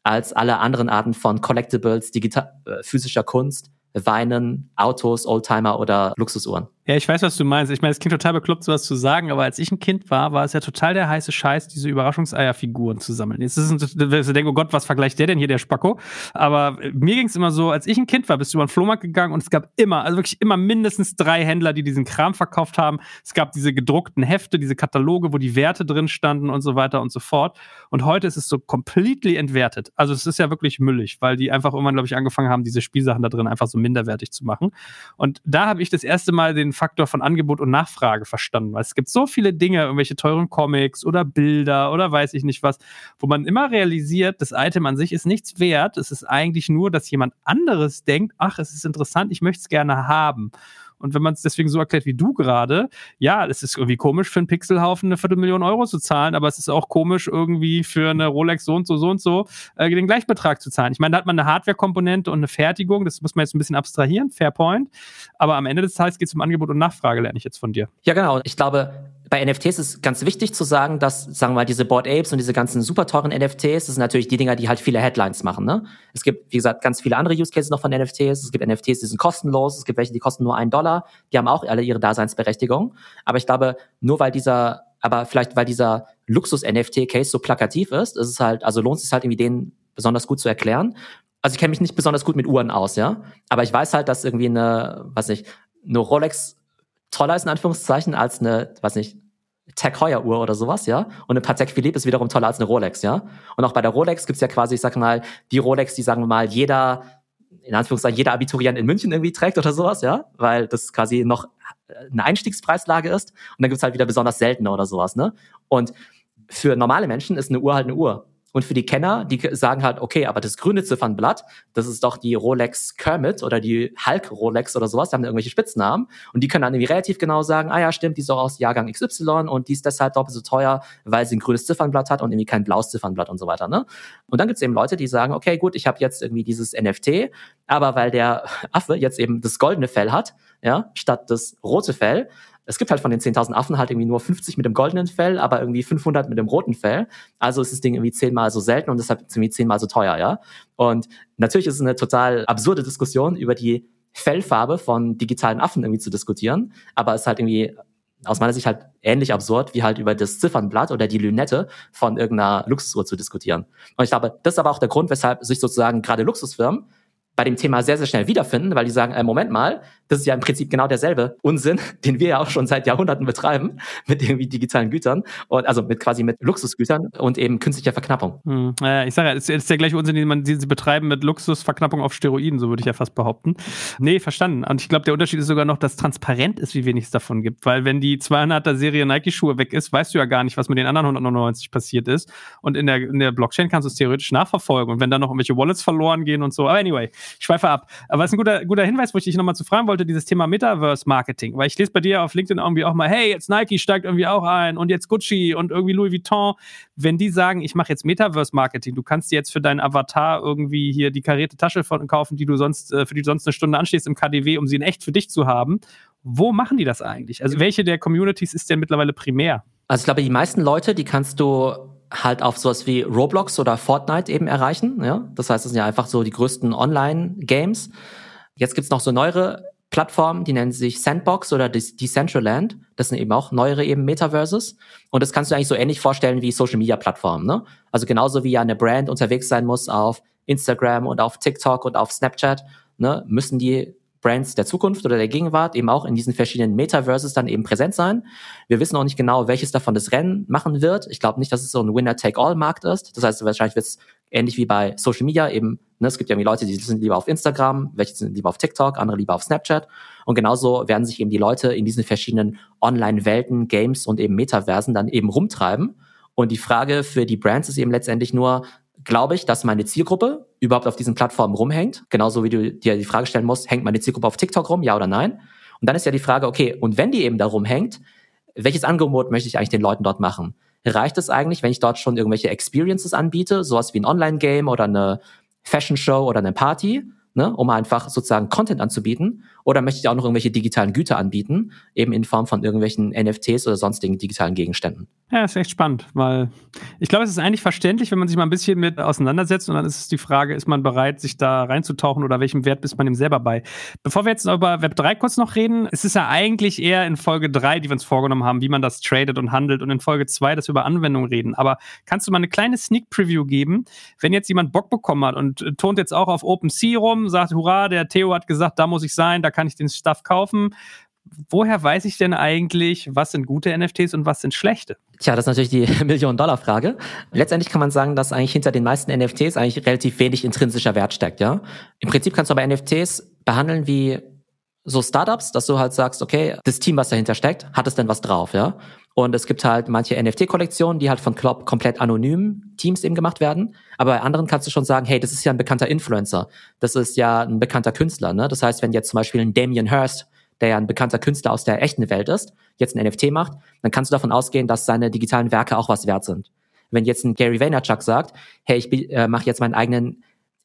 als alle anderen Arten von Collectibles, physischer Kunst, Weinen, Autos, Oldtimer oder Luxusuhren. Ja, ich weiß, was du meinst. Ich meine, es klingt total bekloppt, sowas zu sagen, aber als ich ein Kind war es ja total der heiße Scheiß, diese Überraschungseierfiguren zu sammeln. Jetzt ist es, du denkst, oh Gott, was vergleicht der denn hier, der Spacko? Aber mir ging es immer so, als ich ein Kind war, bist du über den Flohmarkt gegangen und es gab immer, also wirklich immer mindestens 3 Händler, die diesen Kram verkauft haben. Es gab diese gedruckten Hefte, diese Kataloge, wo die Werte drin standen und so weiter und so fort. Und heute ist es so completely entwertet. Also es ist ja wirklich müllig, weil die einfach irgendwann, glaube ich, angefangen haben, diese Spielsachen da drin einfach so minderwertig zu machen. Und da habe ich das erste Mal den Faktor von Angebot und Nachfrage verstanden, weil es gibt so viele Dinge, irgendwelche teuren Comics oder Bilder oder weiß ich nicht was, wo man immer realisiert, das Item an sich ist nichts wert, es ist eigentlich nur, dass jemand anderes denkt, ach, es ist interessant, ich möchte es gerne haben. Und wenn man es deswegen so erklärt wie du gerade, ja, es ist irgendwie komisch für einen Pixelhaufen 250.000 Euro zu zahlen, aber es ist auch komisch irgendwie für eine Rolex so und so den Gleichbetrag zu zahlen. Ich meine, da hat man eine Hardware-Komponente und eine Fertigung, das muss man jetzt ein bisschen abstrahieren, fair point, aber am Ende des Tages geht es um Angebot und Nachfrage, lerne ich jetzt von dir. Ja, genau. Ich glaube, bei NFTs ist ganz wichtig zu sagen, dass, sagen wir mal, diese Bored Apes und diese ganzen super teuren NFTs, das sind natürlich die Dinger, die halt viele Headlines machen, ne? Es gibt, wie gesagt, ganz viele andere Use Cases noch von NFTs. Es gibt NFTs, die sind kostenlos. Es gibt welche, die kosten nur $1. Die haben auch alle ihre Daseinsberechtigung. Aber ich glaube, weil dieser Luxus-NFT-Case so plakativ ist es halt, also lohnt es sich halt irgendwie, den besonders gut zu erklären. Also ich kenne mich nicht besonders gut mit Uhren aus, ja? Aber ich weiß halt, dass irgendwie eine Rolex toller ist in Anführungszeichen als eine, Tag Heuer Uhr oder sowas, ja. Und eine Patek Philippe ist wiederum toller als eine Rolex, ja. Und auch bei der Rolex gibt's ja quasi, ich sag mal, die Rolex, die, sagen wir mal, jeder Abiturient in München irgendwie trägt oder sowas, ja. Weil das quasi noch eine Einstiegspreislage ist. Und dann gibt's halt wieder besonders seltene oder sowas, ne. Und für normale Menschen ist eine Uhr halt eine Uhr. Und für die Kenner, die sagen halt, okay, aber das grüne Ziffernblatt, das ist doch die Rolex Kermit oder die Hulk Rolex oder sowas, die haben da irgendwelche Spitznamen. Und die können dann irgendwie relativ genau sagen, ah ja, stimmt, die ist auch aus Jahrgang XY und die ist deshalb doppelt so teuer, weil sie ein grünes Ziffernblatt hat und irgendwie kein blaues Ziffernblatt und so weiter, ne? Und dann gibt's eben Leute, die sagen, okay, gut, ich habe jetzt irgendwie dieses NFT, aber weil der Affe jetzt eben das goldene Fell hat, ja, statt das rote Fell, es gibt halt von den 10.000 Affen halt irgendwie nur 50 mit dem goldenen Fell, aber irgendwie 500 mit dem roten Fell. Also ist das Ding irgendwie 10-mal so selten und deshalb irgendwie 10-mal so teuer, ja. Und natürlich ist es eine total absurde Diskussion, über die Fellfarbe von digitalen Affen irgendwie zu diskutieren. Aber es ist halt irgendwie aus meiner Sicht halt ähnlich absurd, wie halt über das Ziffernblatt oder die Lünette von irgendeiner Luxusuhr zu diskutieren. Und ich glaube, das ist aber auch der Grund, weshalb sich sozusagen gerade Luxusfirmen bei dem Thema sehr, sehr schnell wiederfinden, weil die sagen, Moment mal, das ist ja im Prinzip genau derselbe Unsinn, den wir ja auch schon seit Jahrhunderten betreiben, mit irgendwie digitalen Gütern, und also mit Luxusgütern und eben künstlicher Verknappung. Ich sage ja, es ist der gleiche Unsinn, den sie betreiben mit Luxusverknappung auf Steroiden, so würde ich ja fast behaupten. Nee, verstanden. Und ich glaube, der Unterschied ist sogar noch, dass transparent ist, wie wenig es davon gibt, weil wenn die 200er-Serie Nike-Schuhe weg ist, weißt du ja gar nicht, was mit den anderen 199 passiert ist, und in der Blockchain kannst du es theoretisch nachverfolgen, und wenn dann noch irgendwelche Wallets verloren gehen und so, aber anyway, ich schweife ab. Aber es ist ein guter Hinweis, wo ich dich nochmal zu fragen wollte, dieses Thema Metaverse-Marketing. Weil ich lese bei dir auf LinkedIn irgendwie auch mal, hey, jetzt Nike steigt irgendwie auch ein und jetzt Gucci und irgendwie Louis Vuitton. Wenn die sagen, ich mache jetzt Metaverse-Marketing, du kannst dir jetzt für deinen Avatar irgendwie hier die karierte Tasche kaufen, für die du sonst eine Stunde anstehst im KDW, um sie in echt für dich zu haben. Wo machen die das eigentlich? Also welche der Communities ist denn mittlerweile primär? Also ich glaube, die meisten Leute, die kannst du halt auf sowas wie Roblox oder Fortnite eben erreichen, ja. Das heißt, das sind ja einfach so die größten Online-Games. Jetzt gibt's noch so neuere Plattformen, die nennen sich Sandbox oder Decentraland. Das sind eben auch neuere eben Metaverses. Und das kannst du eigentlich so ähnlich vorstellen wie Social-Media-Plattformen, ne? Also genauso wie ja eine Brand unterwegs sein muss auf Instagram und auf TikTok und auf Snapchat, ne, müssen die Brands der Zukunft oder der Gegenwart eben auch in diesen verschiedenen Metaverses dann eben präsent sein. Wir wissen auch nicht genau, welches davon das Rennen machen wird. Ich glaube nicht, dass es so ein Winner-Take-All-Markt ist. Das heißt, wahrscheinlich wird es ähnlich wie bei Social Media eben, ne, es gibt ja irgendwie Leute, die sind lieber auf Instagram, welche sind lieber auf TikTok, andere lieber auf Snapchat. Und genauso werden sich eben die Leute in diesen verschiedenen Online-Welten, Games und eben Metaversen dann eben rumtreiben. Und die Frage für die Brands ist eben letztendlich nur, glaube ich, dass meine Zielgruppe überhaupt auf diesen Plattformen rumhängt. Genauso wie du dir die Frage stellen musst, hängt meine Zielgruppe auf TikTok rum, ja oder nein? Und dann ist ja die Frage, okay, und wenn die eben da rumhängt, welches Angebot möchte ich eigentlich den Leuten dort machen? Reicht es eigentlich, wenn ich dort schon irgendwelche Experiences anbiete, sowas wie ein Online-Game oder eine Fashion-Show oder eine Party? ne, um einfach sozusagen Content anzubieten? Oder möchte ich auch noch irgendwelche digitalen Güter anbieten, eben in Form von irgendwelchen NFTs oder sonstigen digitalen Gegenständen? Ja, ist echt spannend, weil ich glaube, es ist eigentlich verständlich, wenn man sich mal ein bisschen mit auseinandersetzt und dann ist es die Frage, ist man bereit, sich da reinzutauchen oder welchem Wert ist man dem selber bei? Bevor wir jetzt über Web3 kurz noch reden, es ist ja eigentlich eher in Folge 3, die wir uns vorgenommen haben, wie man das tradet und handelt und in Folge 2, dass wir über Anwendungen reden. Aber kannst du mal eine kleine Sneak Preview geben, wenn jetzt jemand Bock bekommen hat und turnt jetzt auch auf OpenSea rum, sagt, hurra, der Theo hat gesagt, da muss ich sein, da kann ich den Stuff kaufen. Woher weiß ich denn eigentlich, was sind gute NFTs und was sind schlechte? Tja, das ist natürlich die Million-Dollar-Frage. Letztendlich kann man sagen, dass eigentlich hinter den meisten NFTs eigentlich relativ wenig intrinsischer Wert steckt, ja. Im Prinzip kannst du aber NFTs behandeln wie so Startups, dass du halt sagst, okay, das Team, was dahinter steckt, hat es denn was drauf, ja? Und es gibt halt manche NFT-Kollektionen, die halt von komplett anonymen Teams eben gemacht werden. Aber bei anderen kannst du schon sagen, hey, das ist ja ein bekannter Influencer. Das ist ja ein bekannter Künstler, ne? Das heißt, wenn jetzt zum Beispiel ein Damien Hirst, der ja ein bekannter Künstler aus der echten Welt ist, jetzt ein NFT macht, dann kannst du davon ausgehen, dass seine digitalen Werke auch was wert sind. Wenn jetzt ein Gary Vaynerchuk sagt, hey, ich mache jetzt meinen eigenen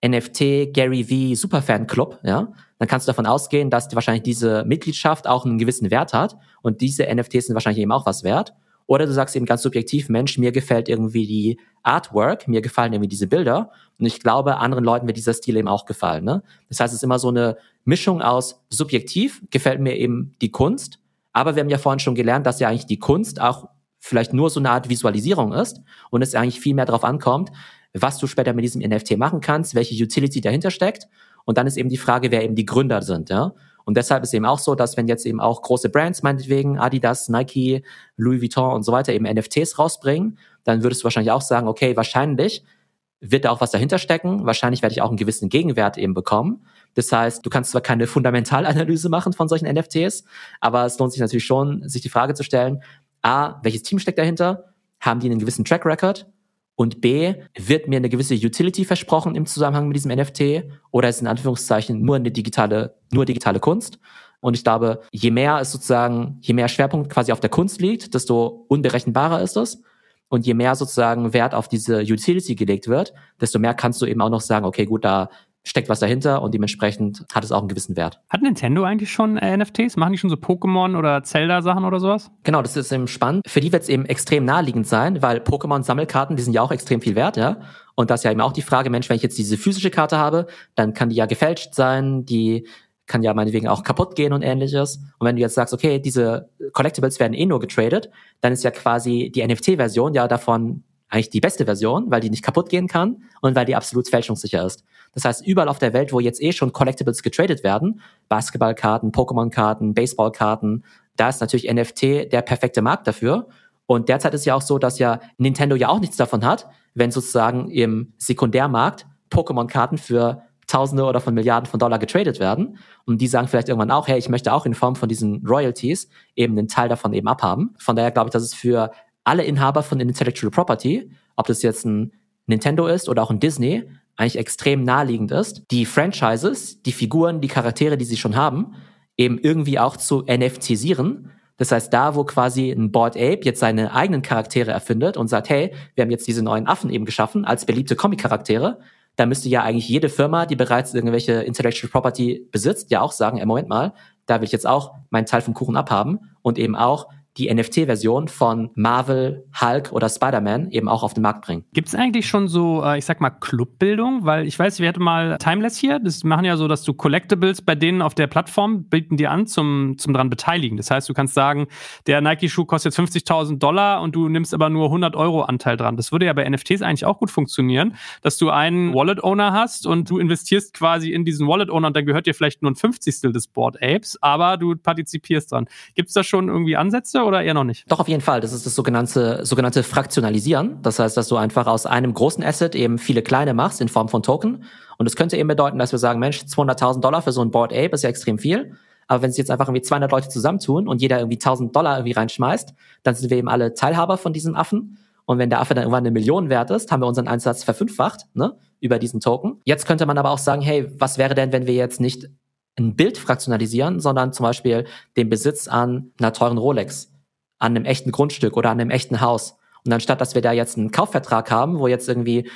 NFT Gary V Superfan Club, ja, dann kannst du davon ausgehen, dass wahrscheinlich diese Mitgliedschaft auch einen gewissen Wert hat und diese NFTs sind wahrscheinlich eben auch was wert. Oder du sagst eben ganz subjektiv, Mensch, mir gefällt irgendwie die Artwork, mir gefallen irgendwie diese Bilder und ich glaube, anderen Leuten wird dieser Stil eben auch gefallen, ne? Das heißt, es ist immer so eine Mischung aus subjektiv, gefällt mir eben die Kunst, aber wir haben ja vorhin schon gelernt, dass ja eigentlich die Kunst auch vielleicht nur so eine Art Visualisierung ist und es eigentlich viel mehr darauf ankommt, was du später mit diesem NFT machen kannst, welche Utility dahinter steckt und dann ist eben die Frage, wer eben die Gründer sind, ja? Und deshalb ist eben auch so, dass wenn jetzt eben auch große Brands, meinetwegen Adidas, Nike, Louis Vuitton und so weiter eben NFTs rausbringen, dann würdest du wahrscheinlich auch sagen, okay, wahrscheinlich wird da auch was dahinter stecken, wahrscheinlich werde ich auch einen gewissen Gegenwert eben bekommen. Das heißt, du kannst zwar keine Fundamentalanalyse machen von solchen NFTs, aber es lohnt sich natürlich schon, sich die Frage zu stellen, A, welches Team steckt dahinter? Haben die einen gewissen Track Record? Und B, wird mir eine gewisse Utility versprochen im Zusammenhang mit diesem NFT oder ist in Anführungszeichen nur digitale Kunst? Und ich glaube, je mehr Schwerpunkt quasi auf der Kunst liegt, desto unberechenbarer ist es. Und je mehr sozusagen Wert auf diese Utility gelegt wird, desto mehr kannst du eben auch noch sagen, okay, gut, da steckt was dahinter und dementsprechend hat es auch einen gewissen Wert. Hat Nintendo eigentlich schon NFTs? Machen die schon so Pokémon oder Zelda-Sachen oder sowas? Genau, das ist eben spannend. Für die wird es eben extrem naheliegend sein, weil Pokémon-Sammelkarten, die sind ja auch extrem viel wert, ja. Und das ist ja eben auch die Frage, Mensch, wenn ich jetzt diese physische Karte habe, dann kann die ja gefälscht sein, die kann ja meinetwegen auch kaputt gehen und ähnliches. Und wenn du jetzt sagst, okay, diese Collectibles werden nur getradet, dann ist ja quasi die NFT-Version ja davon eigentlich die beste Version, weil die nicht kaputt gehen kann und weil die absolut fälschungssicher ist. Das heißt, überall auf der Welt, wo jetzt schon Collectibles getradet werden, Basketballkarten, Pokémon-Karten, Baseballkarten, da ist natürlich NFT der perfekte Markt dafür. Und derzeit ist ja auch so, dass ja Nintendo ja auch nichts davon hat, wenn sozusagen im Sekundärmarkt Pokémon-Karten für Tausende oder von Milliarden von Dollar getradet werden. Und die sagen vielleicht irgendwann auch, hey, ich möchte auch in Form von diesen Royalties eben einen Teil davon eben abhaben. Von daher glaube ich, dass es für alle Inhaber von Intellectual Property, ob das jetzt ein Nintendo ist oder auch ein Disney, eigentlich extrem naheliegend ist, die Franchises, die Figuren, die Charaktere, die sie schon haben, eben irgendwie auch zu NFTisieren. Das heißt, da, wo quasi ein Bored Ape jetzt seine eigenen Charaktere erfindet und sagt, hey, wir haben jetzt diese neuen Affen eben geschaffen als beliebte Comic-Charaktere, da müsste ja eigentlich jede Firma, die bereits irgendwelche Intellectual Property besitzt, ja auch sagen, Moment mal, da will ich jetzt auch meinen Teil vom Kuchen abhaben und eben auch die NFT-Version von Marvel, Hulk oder Spider-Man eben auch auf den Markt bringen. Gibt es eigentlich schon so, ich sag mal, Clubbildung? Weil ich weiß, wir hatten mal Timeless hier, das machen ja so, dass du Collectibles bei denen auf der Plattform bieten dir an zum dran beteiligen. Das heißt, du kannst sagen, der Nike-Schuh kostet jetzt $50.000 und du nimmst aber nur 100 € Anteil dran. Das würde ja bei NFTs eigentlich auch gut funktionieren, dass du einen Wallet-Owner hast und du investierst quasi in diesen Wallet-Owner und dann gehört dir vielleicht nur ein 50. des Bored Apes, aber du partizipierst dran. Gibt es da schon irgendwie Ansätze oder eher noch nicht? Doch, auf jeden Fall. Das ist das sogenannte Fraktionalisieren. Das heißt, dass du einfach aus einem großen Asset eben viele kleine machst in Form von Token. Und das könnte eben bedeuten, dass wir sagen, Mensch, $200.000 für so ein Bored Ape ist ja extrem viel. Aber wenn sich jetzt einfach irgendwie 200 Leute zusammentun und jeder irgendwie $1.000 irgendwie reinschmeißt, dann sind wir eben alle Teilhaber von diesem Affen. Und wenn der Affe dann irgendwann 1 Million wert ist, haben wir unseren Einsatz verfünffacht, ne, über diesen Token. Jetzt könnte man aber auch sagen, hey, was wäre denn, wenn wir jetzt nicht ein Bild fraktionalisieren, sondern zum Beispiel den Besitz an einer teuren Rolex, an einem echten Grundstück oder an einem echten Haus. Und anstatt, dass wir da jetzt einen Kaufvertrag haben, wo jetzt irgendwie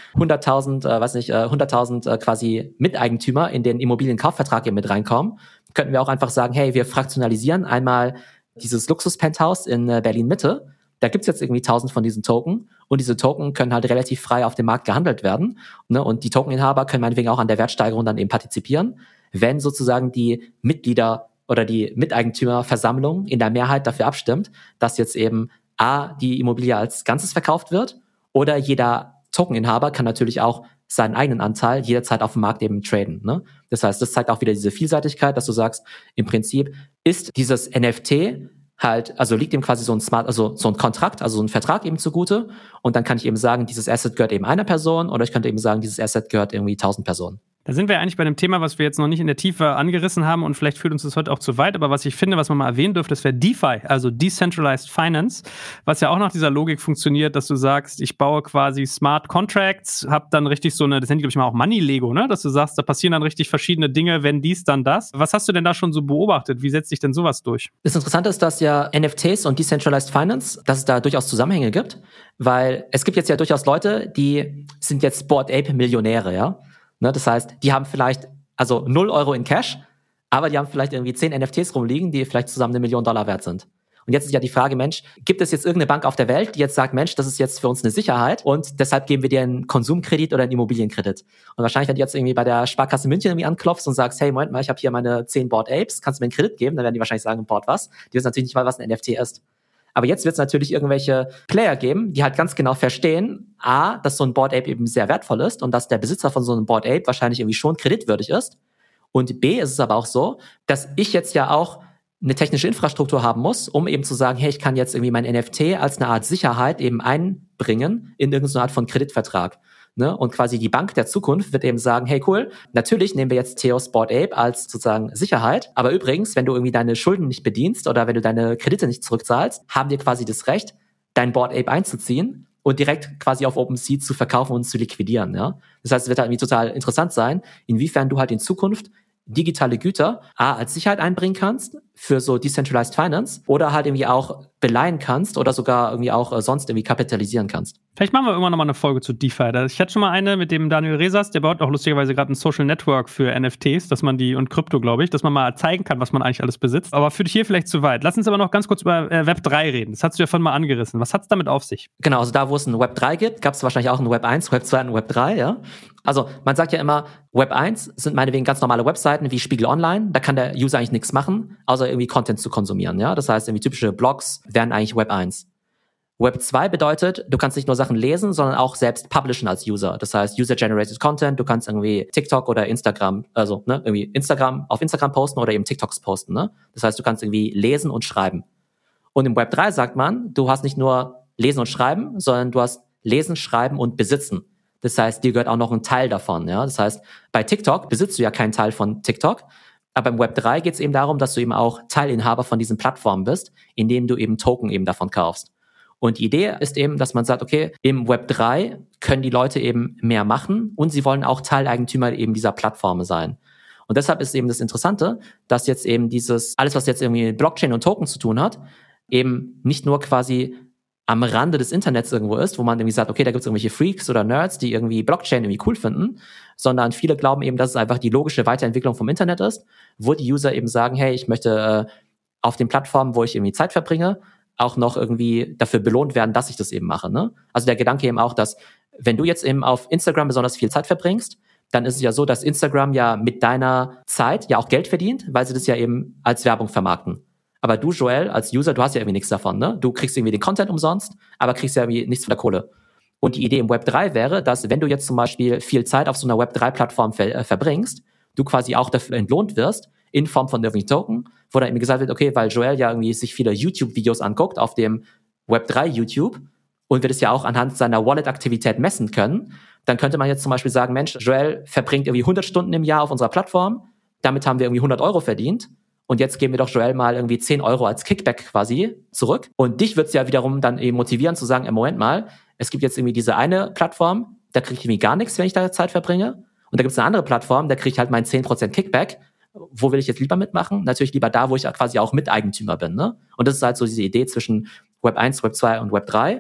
100.000 quasi Miteigentümer in den Immobilienkaufvertrag eben mit reinkommen, könnten wir auch einfach sagen, hey, wir fraktionalisieren einmal dieses Luxus-Penthouse in Berlin-Mitte. Da gibt's jetzt irgendwie 1000 von diesen Token und diese Token können halt relativ frei auf dem Markt gehandelt werden. Ne? Und die Tokeninhaber können meinetwegen auch an der Wertsteigerung dann eben partizipieren, wenn sozusagen die Mitglieder oder die Miteigentümerversammlung in der Mehrheit dafür abstimmt, dass jetzt eben die Immobilie als Ganzes verkauft wird, oder jeder Tokeninhaber kann natürlich auch seinen eigenen Anteil jederzeit auf dem Markt eben traden. Ne? Das heißt, das zeigt auch wieder diese Vielseitigkeit, dass du sagst, im Prinzip ist dieses NFT halt, also liegt ihm quasi so ein Kontrakt, also so ein Vertrag eben zugute, und dann kann ich eben sagen, dieses Asset gehört eben einer Person, oder ich könnte eben sagen, dieses Asset gehört irgendwie 1000 Personen. Da sind wir eigentlich bei dem Thema, was wir jetzt noch nicht in der Tiefe angerissen haben, und vielleicht führt uns das heute auch zu weit, aber was ich finde, was man mal erwähnen dürfte, das wäre DeFi, also Decentralized Finance, was ja auch nach dieser Logik funktioniert, dass du sagst, ich baue quasi Smart Contracts, hab dann richtig das nennt die, glaube ich mal, auch Money-Lego, ne? Dass du sagst, da passieren dann richtig verschiedene Dinge, wenn dies, dann das. Was hast du denn da schon so beobachtet? Wie setzt sich denn sowas durch? Das Interessante ist, dass ja NFTs und Decentralized Finance, dass es da durchaus Zusammenhänge gibt, weil es gibt jetzt ja durchaus Leute, die sind jetzt Bored Ape Millionäre, ja? Ne, das heißt, die haben vielleicht 0 Euro in Cash, aber die haben vielleicht irgendwie 10 NFTs rumliegen, die vielleicht zusammen $1 Million wert sind. Und jetzt ist ja die Frage, Mensch, gibt es jetzt irgendeine Bank auf der Welt, die jetzt sagt, Mensch, das ist jetzt für uns eine Sicherheit und deshalb geben wir dir einen Konsumkredit oder einen Immobilienkredit? Und wahrscheinlich, wenn du jetzt irgendwie bei der Sparkasse München irgendwie anklopfst und sagst, hey, Moment mal, ich habe hier meine 10 Bored Apes, kannst du mir einen Kredit geben? Dann werden die wahrscheinlich sagen, Bored was? Die wissen natürlich nicht mal, was ein NFT ist. Aber jetzt wird es natürlich irgendwelche Player geben, die halt ganz genau verstehen, dass so ein Bored Ape eben sehr wertvoll ist und dass der Besitzer von so einem Bored Ape wahrscheinlich irgendwie schon kreditwürdig ist. Und B, ist es aber auch so, dass ich jetzt ja auch eine technische Infrastruktur haben muss, um eben zu sagen, hey, ich kann jetzt irgendwie mein NFT als eine Art Sicherheit eben einbringen in irgendeine Art von Kreditvertrag. Ne? Und quasi die Bank der Zukunft wird eben sagen, hey cool, natürlich nehmen wir jetzt Theos Bored Ape als sozusagen Sicherheit, aber übrigens, wenn du irgendwie deine Schulden nicht bedienst oder wenn du deine Kredite nicht zurückzahlst, haben wir quasi das Recht, dein Bored Ape einzuziehen und direkt quasi auf OpenSea zu verkaufen und zu liquidieren. Ja? Das heißt, es wird halt irgendwie total interessant sein, inwiefern du halt in Zukunft digitale Güter als Sicherheit einbringen kannst für so Decentralized Finance oder halt irgendwie auch beleihen kannst oder sogar irgendwie auch sonst irgendwie kapitalisieren kannst. Vielleicht machen wir irgendwann nochmal eine Folge zu DeFi. Ich hatte schon mal eine mit dem Daniel Resas, der baut auch lustigerweise gerade ein Social Network für NFTs, dass man die, und Krypto, glaube ich, dass man mal zeigen kann, was man eigentlich alles besitzt. Aber führt hier vielleicht zu weit. Lass uns aber noch ganz kurz über Web 3 reden. Das hast du ja vorhin mal angerissen. Was hat es damit auf sich? Genau, also da, wo es ein Web 3 gibt, gab es wahrscheinlich auch ein Web 1, Web 2 und Web 3, ja. Also man sagt ja immer, Web 1 sind meinetwegen ganz normale Webseiten wie Spiegel Online. Da kann der User eigentlich nichts machen, außer irgendwie Content zu konsumieren, ja. Das heißt, irgendwie typische Blogs wären eigentlich Web 1. Web 2 bedeutet, du kannst nicht nur Sachen lesen, sondern auch selbst publishen als User. Das heißt, User-Generated Content, du kannst irgendwie TikTok oder Instagram, irgendwie auf Instagram posten oder eben TikToks posten, ne? Das heißt, du kannst irgendwie lesen und schreiben. Und im Web 3 sagt man, du hast nicht nur Lesen und Schreiben, sondern du hast Lesen, Schreiben und Besitzen. Das heißt, dir gehört auch noch ein Teil davon, ja? Das heißt, bei TikTok besitzt du ja keinen Teil von TikTok, aber im Web 3 geht es eben darum, dass du eben auch Teilinhaber von diesen Plattformen bist, indem du eben Token eben davon kaufst. Und die Idee ist eben, dass man sagt, okay, im Web 3 können die Leute eben mehr machen und sie wollen auch Teileigentümer eben dieser Plattformen sein. Und deshalb ist eben das Interessante, dass jetzt eben alles, was jetzt irgendwie mit Blockchain und Token zu tun hat, eben nicht nur quasi am Rande des Internets irgendwo ist, wo man irgendwie sagt, okay, da gibt es irgendwelche Freaks oder Nerds, die irgendwie Blockchain irgendwie cool finden, sondern viele glauben eben, dass es einfach die logische Weiterentwicklung vom Internet ist, wo die User eben sagen, hey, ich möchte auf den Plattformen, wo ich irgendwie Zeit verbringe, auch noch irgendwie dafür belohnt werden, dass ich das eben mache. Ne? Also der Gedanke eben auch, dass wenn du jetzt eben auf Instagram besonders viel Zeit verbringst, dann ist es ja so, dass Instagram ja mit deiner Zeit ja auch Geld verdient, weil sie das ja eben als Werbung vermarkten. Aber du, Joel, als User, du hast ja irgendwie nichts davon. Ne? Du kriegst irgendwie den Content umsonst, aber kriegst ja irgendwie nichts von der Kohle. Und die Idee im Web 3 wäre, dass wenn du jetzt zum Beispiel viel Zeit auf so einer Web 3-Plattform verbringst, du quasi auch dafür entlohnt wirst, in Form von irgendwelchen Token, wo dann eben gesagt wird, okay, weil Joel ja irgendwie sich viele YouTube-Videos anguckt auf dem Web3 YouTube und wir das ja auch anhand seiner Wallet-Aktivität messen können, dann könnte man jetzt zum Beispiel sagen, Mensch, Joel verbringt irgendwie 100 Stunden im Jahr auf unserer Plattform, damit haben wir irgendwie 100 Euro verdient und jetzt geben wir doch Joel mal irgendwie 10 Euro als Kickback quasi zurück. Und dich wird es ja wiederum dann eben motivieren zu sagen, Moment mal, es gibt jetzt irgendwie diese eine Plattform, da kriege ich irgendwie gar nichts, wenn ich da Zeit verbringe. Und da gibt es eine andere Plattform, da kriege ich halt meinen 10% Kickback. Wo will ich jetzt lieber mitmachen? Natürlich lieber da, wo ich quasi auch Miteigentümer bin. Ne? Und das ist halt so diese Idee zwischen Web 1, Web 2 und Web 3.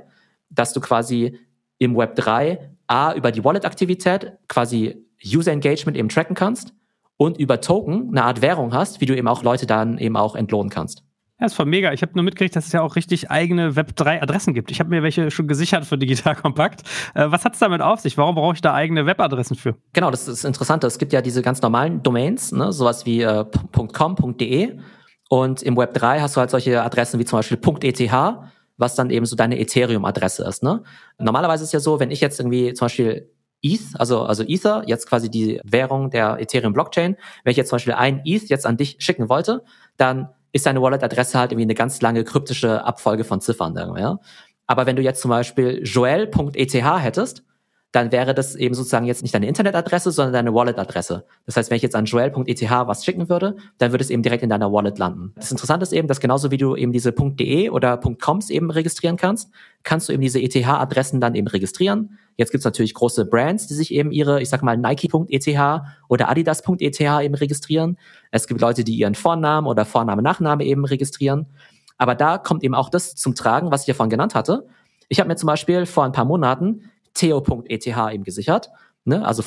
dass du quasi im Web 3 über die Wallet-Aktivität quasi User-Engagement eben tracken kannst und über Token eine Art Währung hast, wie du eben auch Leute dann eben auch entlohnen kannst. Ja, ist voll mega. Ich habe nur mitgekriegt, dass es ja auch richtig eigene Web3-Adressen gibt. Ich habe mir welche schon gesichert für Digital Compact. Was hat es damit auf sich? Warum brauche ich da eigene Webadressen für? Genau, das ist interessant. Es gibt ja diese ganz normalen Domains, ne, sowas wie .com, .de. Und im Web 3 hast du halt solche Adressen wie zum Beispiel .eth, was dann eben so deine Ethereum-Adresse ist. Ne? Normalerweise ist es ja so, wenn ich jetzt irgendwie zum Beispiel ETH, also Ether, jetzt quasi die Währung der Ethereum-Blockchain, wenn ich jetzt zum Beispiel ein ETH jetzt an dich schicken wollte, dann ist deine Wallet-Adresse halt irgendwie eine ganz lange kryptische Abfolge von Ziffern. Ja? Aber wenn du jetzt zum Beispiel joel.eth hättest, dann wäre das eben sozusagen jetzt nicht deine Internetadresse, sondern deine Wallet-Adresse. Das heißt, wenn ich jetzt an joel.eth was schicken würde, dann würde es eben direkt in deiner Wallet landen. Das Interessante ist eben, dass genauso wie du eben diese .de oder .coms eben registrieren kannst, kannst du eben diese ETH-Adressen dann eben registrieren. Jetzt gibt's natürlich große Brands, die sich eben ihre, ich sag mal, Nike.eth oder Adidas.eth eben registrieren. Es gibt Leute, die ihren Vornamen oder Vorname-Nachname eben registrieren. Aber da kommt eben auch das zum Tragen, was ich ja vorhin genannt hatte. Ich habe mir zum Beispiel vor ein paar Monaten theo.eth eben gesichert, ne? Also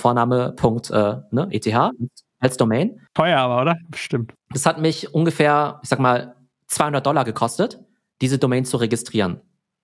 Vorname.eth als Domain. Teuer aber, oder? Bestimmt. Das hat mich ungefähr, ich sag mal, $200 gekostet, diese Domain zu registrieren.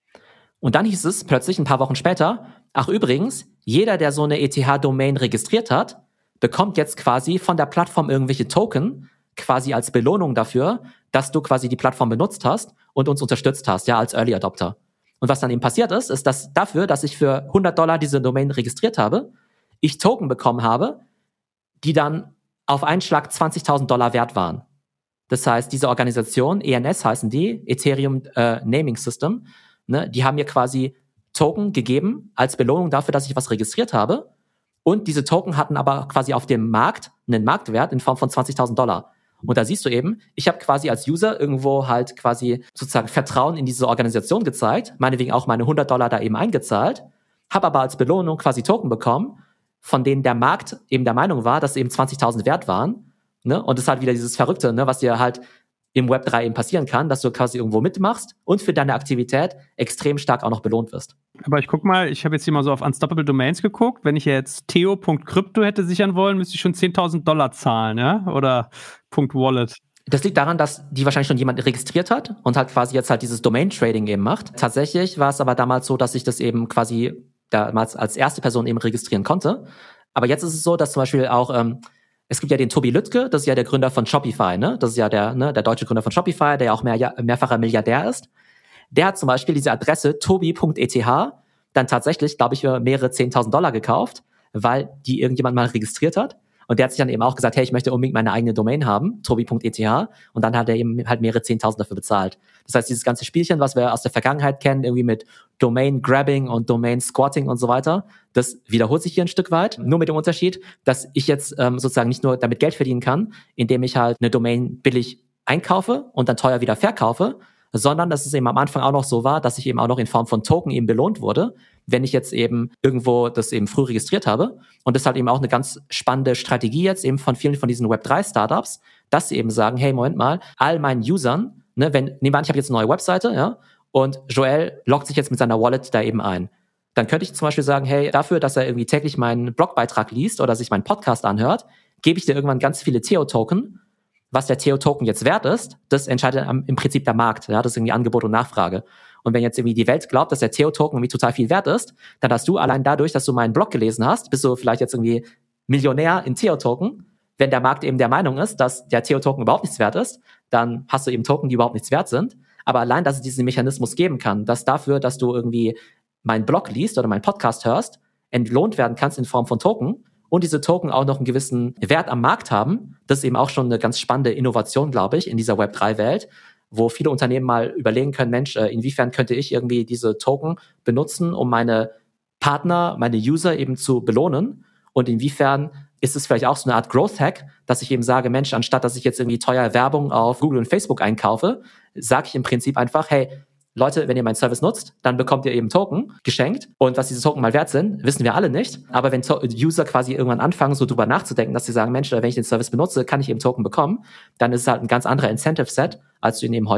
Und dann hieß es plötzlich ein paar Wochen später, ach übrigens, jeder, der so eine ETH-Domain registriert hat, bekommt jetzt quasi von der Plattform irgendwelche Token, quasi als Belohnung dafür, dass du quasi die Plattform benutzt hast und uns unterstützt hast, ja, als Early Adopter. Und was dann eben passiert ist, dass dafür, dass ich für $100 diese Domain registriert habe, ich Token bekommen habe, die dann auf einen Schlag $20.000 wert waren. Das heißt, diese Organisation, ENS heißen die, Ethereum Naming System, ne, die haben mir quasi Token gegeben als Belohnung dafür, dass ich was registriert habe. Und diese Token hatten aber quasi auf dem Markt einen Marktwert in Form von $20.000. Und da siehst du eben, ich habe quasi als User irgendwo halt quasi sozusagen Vertrauen in diese Organisation gezeigt, meinetwegen auch meine $100 da eben eingezahlt, habe aber als Belohnung quasi Token bekommen, von denen der Markt eben der Meinung war, dass sie eben 20.000 wert waren. Ne? Und das ist halt wieder dieses Verrückte, ne, was dir halt im Web 3 eben passieren kann, dass du quasi irgendwo mitmachst und für deine Aktivität extrem stark auch noch belohnt wirst. Aber ich guck mal, ich habe jetzt hier mal so auf Unstoppable Domains geguckt. Wenn ich jetzt theo.crypto hätte sichern wollen, müsste ich schon $10.000 zahlen, ja? Oder .wallet. Das liegt daran, dass die wahrscheinlich schon jemand registriert hat und halt quasi jetzt halt dieses Domain-Trading eben macht. Tatsächlich war es aber damals so, dass ich das eben quasi damals als erste Person eben registrieren konnte. Aber jetzt ist es so, dass zum Beispiel auch es gibt ja den Tobi Lütke, das ist ja der Gründer von Shopify, ne? Das ist ja der deutsche Gründer von Shopify, der ja auch mehrfacher Milliardär ist. Der hat zum Beispiel diese Adresse tobi.eth dann tatsächlich, glaube ich, für mehrere $10.000 gekauft, weil die irgendjemand mal registriert hat. Und der hat sich dann eben auch gesagt, hey, ich möchte unbedingt meine eigene Domain haben, tobi.eth. Und dann hat er eben halt mehrere 10.000 dafür bezahlt. Das heißt, dieses ganze Spielchen, was wir aus der Vergangenheit kennen, irgendwie mit Domain-Grabbing und Domain-Squatting und so weiter, das wiederholt sich hier ein Stück weit. Nur mit dem Unterschied, dass ich jetzt sozusagen nicht nur damit Geld verdienen kann, indem ich halt eine Domain billig einkaufe und dann teuer wieder verkaufe, sondern dass es eben am Anfang auch noch so war, dass ich eben auch noch in Form von Token eben belohnt wurde, wenn ich jetzt eben irgendwo das eben früh registriert habe. Und das ist halt eben auch eine ganz spannende Strategie jetzt eben von vielen von diesen Web3-Startups, dass sie eben sagen, hey, Moment mal, all meinen Usern, ne, nehmen wir an, ich habe jetzt eine neue Webseite, ja, und Joel loggt sich jetzt mit seiner Wallet da eben ein. Dann könnte ich zum Beispiel sagen, hey, dafür, dass er irgendwie täglich meinen Blogbeitrag liest oder sich meinen Podcast anhört, gebe ich dir irgendwann ganz viele Theo-Token. Was der Theo-Token jetzt wert ist, das entscheidet im Prinzip der Markt. Ja, das ist irgendwie Angebot und Nachfrage. Und wenn jetzt irgendwie die Welt glaubt, dass der Theo-Token irgendwie total viel wert ist, dann hast du allein dadurch, dass du meinen Blog gelesen hast, bist du vielleicht jetzt irgendwie Millionär in Theo-Token. Wenn der Markt eben der Meinung ist, dass der Theo-Token überhaupt nichts wert ist, dann hast du eben Token, die überhaupt nichts wert sind. Aber allein, dass es diesen Mechanismus geben kann, dass dafür, dass du irgendwie meinen Blog liest oder meinen Podcast hörst, entlohnt werden kannst in Form von Token, und diese Token auch noch einen gewissen Wert am Markt haben, das ist eben auch schon eine ganz spannende Innovation, glaube ich, in dieser Web3-Welt, wo viele Unternehmen mal überlegen können, Mensch, inwiefern könnte ich irgendwie diese Token benutzen, um meine Partner, meine User eben zu belohnen, und inwiefern ist es vielleicht auch so eine Art Growth-Hack, dass ich eben sage, Mensch, anstatt dass ich jetzt irgendwie teuer Werbung auf Google und Facebook einkaufe, sage ich im Prinzip einfach, hey, Leute, wenn ihr meinen Service nutzt, dann bekommt ihr eben Token geschenkt. Und was diese Token mal wert sind, wissen wir alle nicht. Aber wenn User quasi irgendwann anfangen, so drüber nachzudenken, dass sie sagen, Mensch, wenn ich den Service benutze, kann ich eben Token bekommen, dann ist es halt ein ganz anderer Incentive-Set, als du ihn eben heute hast.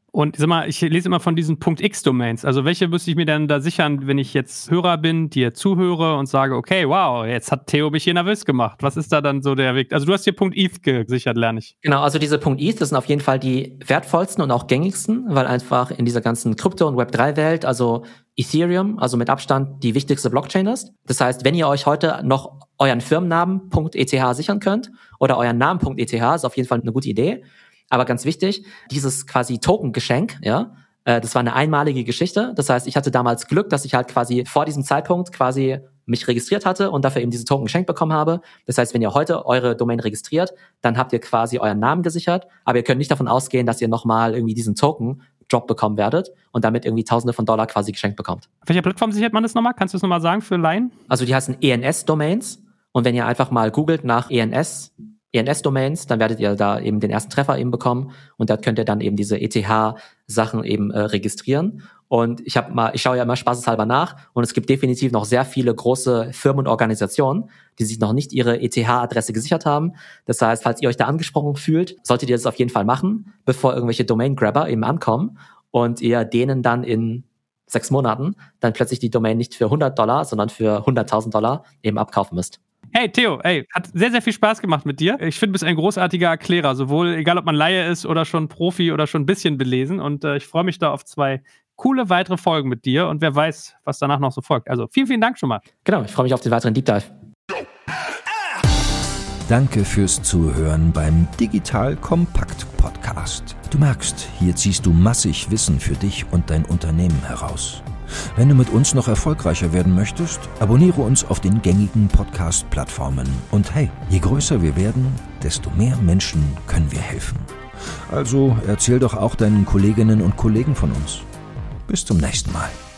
Und sag mal, ich lese immer von diesen .x-Domains. Also welche müsste ich mir denn da sichern, wenn ich jetzt Hörer bin, dir zuhöre und sage, okay, wow, jetzt hat Theo mich hier nervös gemacht. Was ist da dann so der Weg? Also du hast hier .eth gesichert, lerne ich. Genau, also diese .eth, das sind auf jeden Fall die wertvollsten und auch gängigsten, weil einfach in dieser ganzen Krypto- und Web3-Welt, also Ethereum, also mit Abstand die wichtigste Blockchain ist. Das heißt, wenn ihr euch heute noch euren Firmennamen .eth sichern könnt oder euren Namen .eth, ist auf jeden Fall eine gute Idee. Aber ganz wichtig, dieses quasi Token-Geschenk, ja, das war eine einmalige Geschichte. Das heißt, ich hatte damals Glück, dass ich halt quasi vor diesem Zeitpunkt quasi mich registriert hatte und dafür eben diese Token geschenkt bekommen habe. Das heißt, wenn ihr heute eure Domain registriert, dann habt ihr quasi euren Namen gesichert, aber ihr könnt nicht davon ausgehen, dass ihr nochmal irgendwie diesen Token-Drop bekommen werdet und damit irgendwie Tausende von Dollar quasi geschenkt bekommt. Auf welcher Plattform sichert man das nochmal? Kannst du es nochmal sagen für Laien? Also die heißen ENS-Domains und wenn ihr einfach mal googelt nach ENS-Domains, dann werdet ihr da eben den ersten Treffer eben bekommen und da könnt ihr dann eben diese ETH-Sachen eben registrieren. Und ich schaue ja immer spaßeshalber nach und es gibt definitiv noch sehr viele große Firmen und Organisationen, die sich noch nicht ihre ETH-Adresse gesichert haben. Das heißt, falls ihr euch da angesprochen fühlt, solltet ihr das auf jeden Fall machen, bevor irgendwelche Domain-Grabber eben ankommen und ihr denen dann in 6 Monaten dann plötzlich die Domain nicht für $100, sondern für $100.000 eben abkaufen müsst. Hey Theo, hat sehr, sehr viel Spaß gemacht mit dir. Ich finde, du bist ein großartiger Erklärer, sowohl egal ob man Laie ist oder schon Profi oder schon ein bisschen belesen und ich freue mich da auf 2 coole weitere Folgen mit dir und wer weiß, was danach noch so folgt. Also vielen, vielen Dank schon mal. Genau, ich freue mich auf den weiteren Deep Dive. Danke fürs Zuhören beim Digital Kompakt Podcast. Du merkst, hier ziehst du massig Wissen für dich und dein Unternehmen heraus. Wenn du mit uns noch erfolgreicher werden möchtest, abonniere uns auf den gängigen Podcast-Plattformen. Und hey, je größer wir werden, desto mehr Menschen können wir helfen. Also erzähl doch auch deinen Kolleginnen und Kollegen von uns. Bis zum nächsten Mal.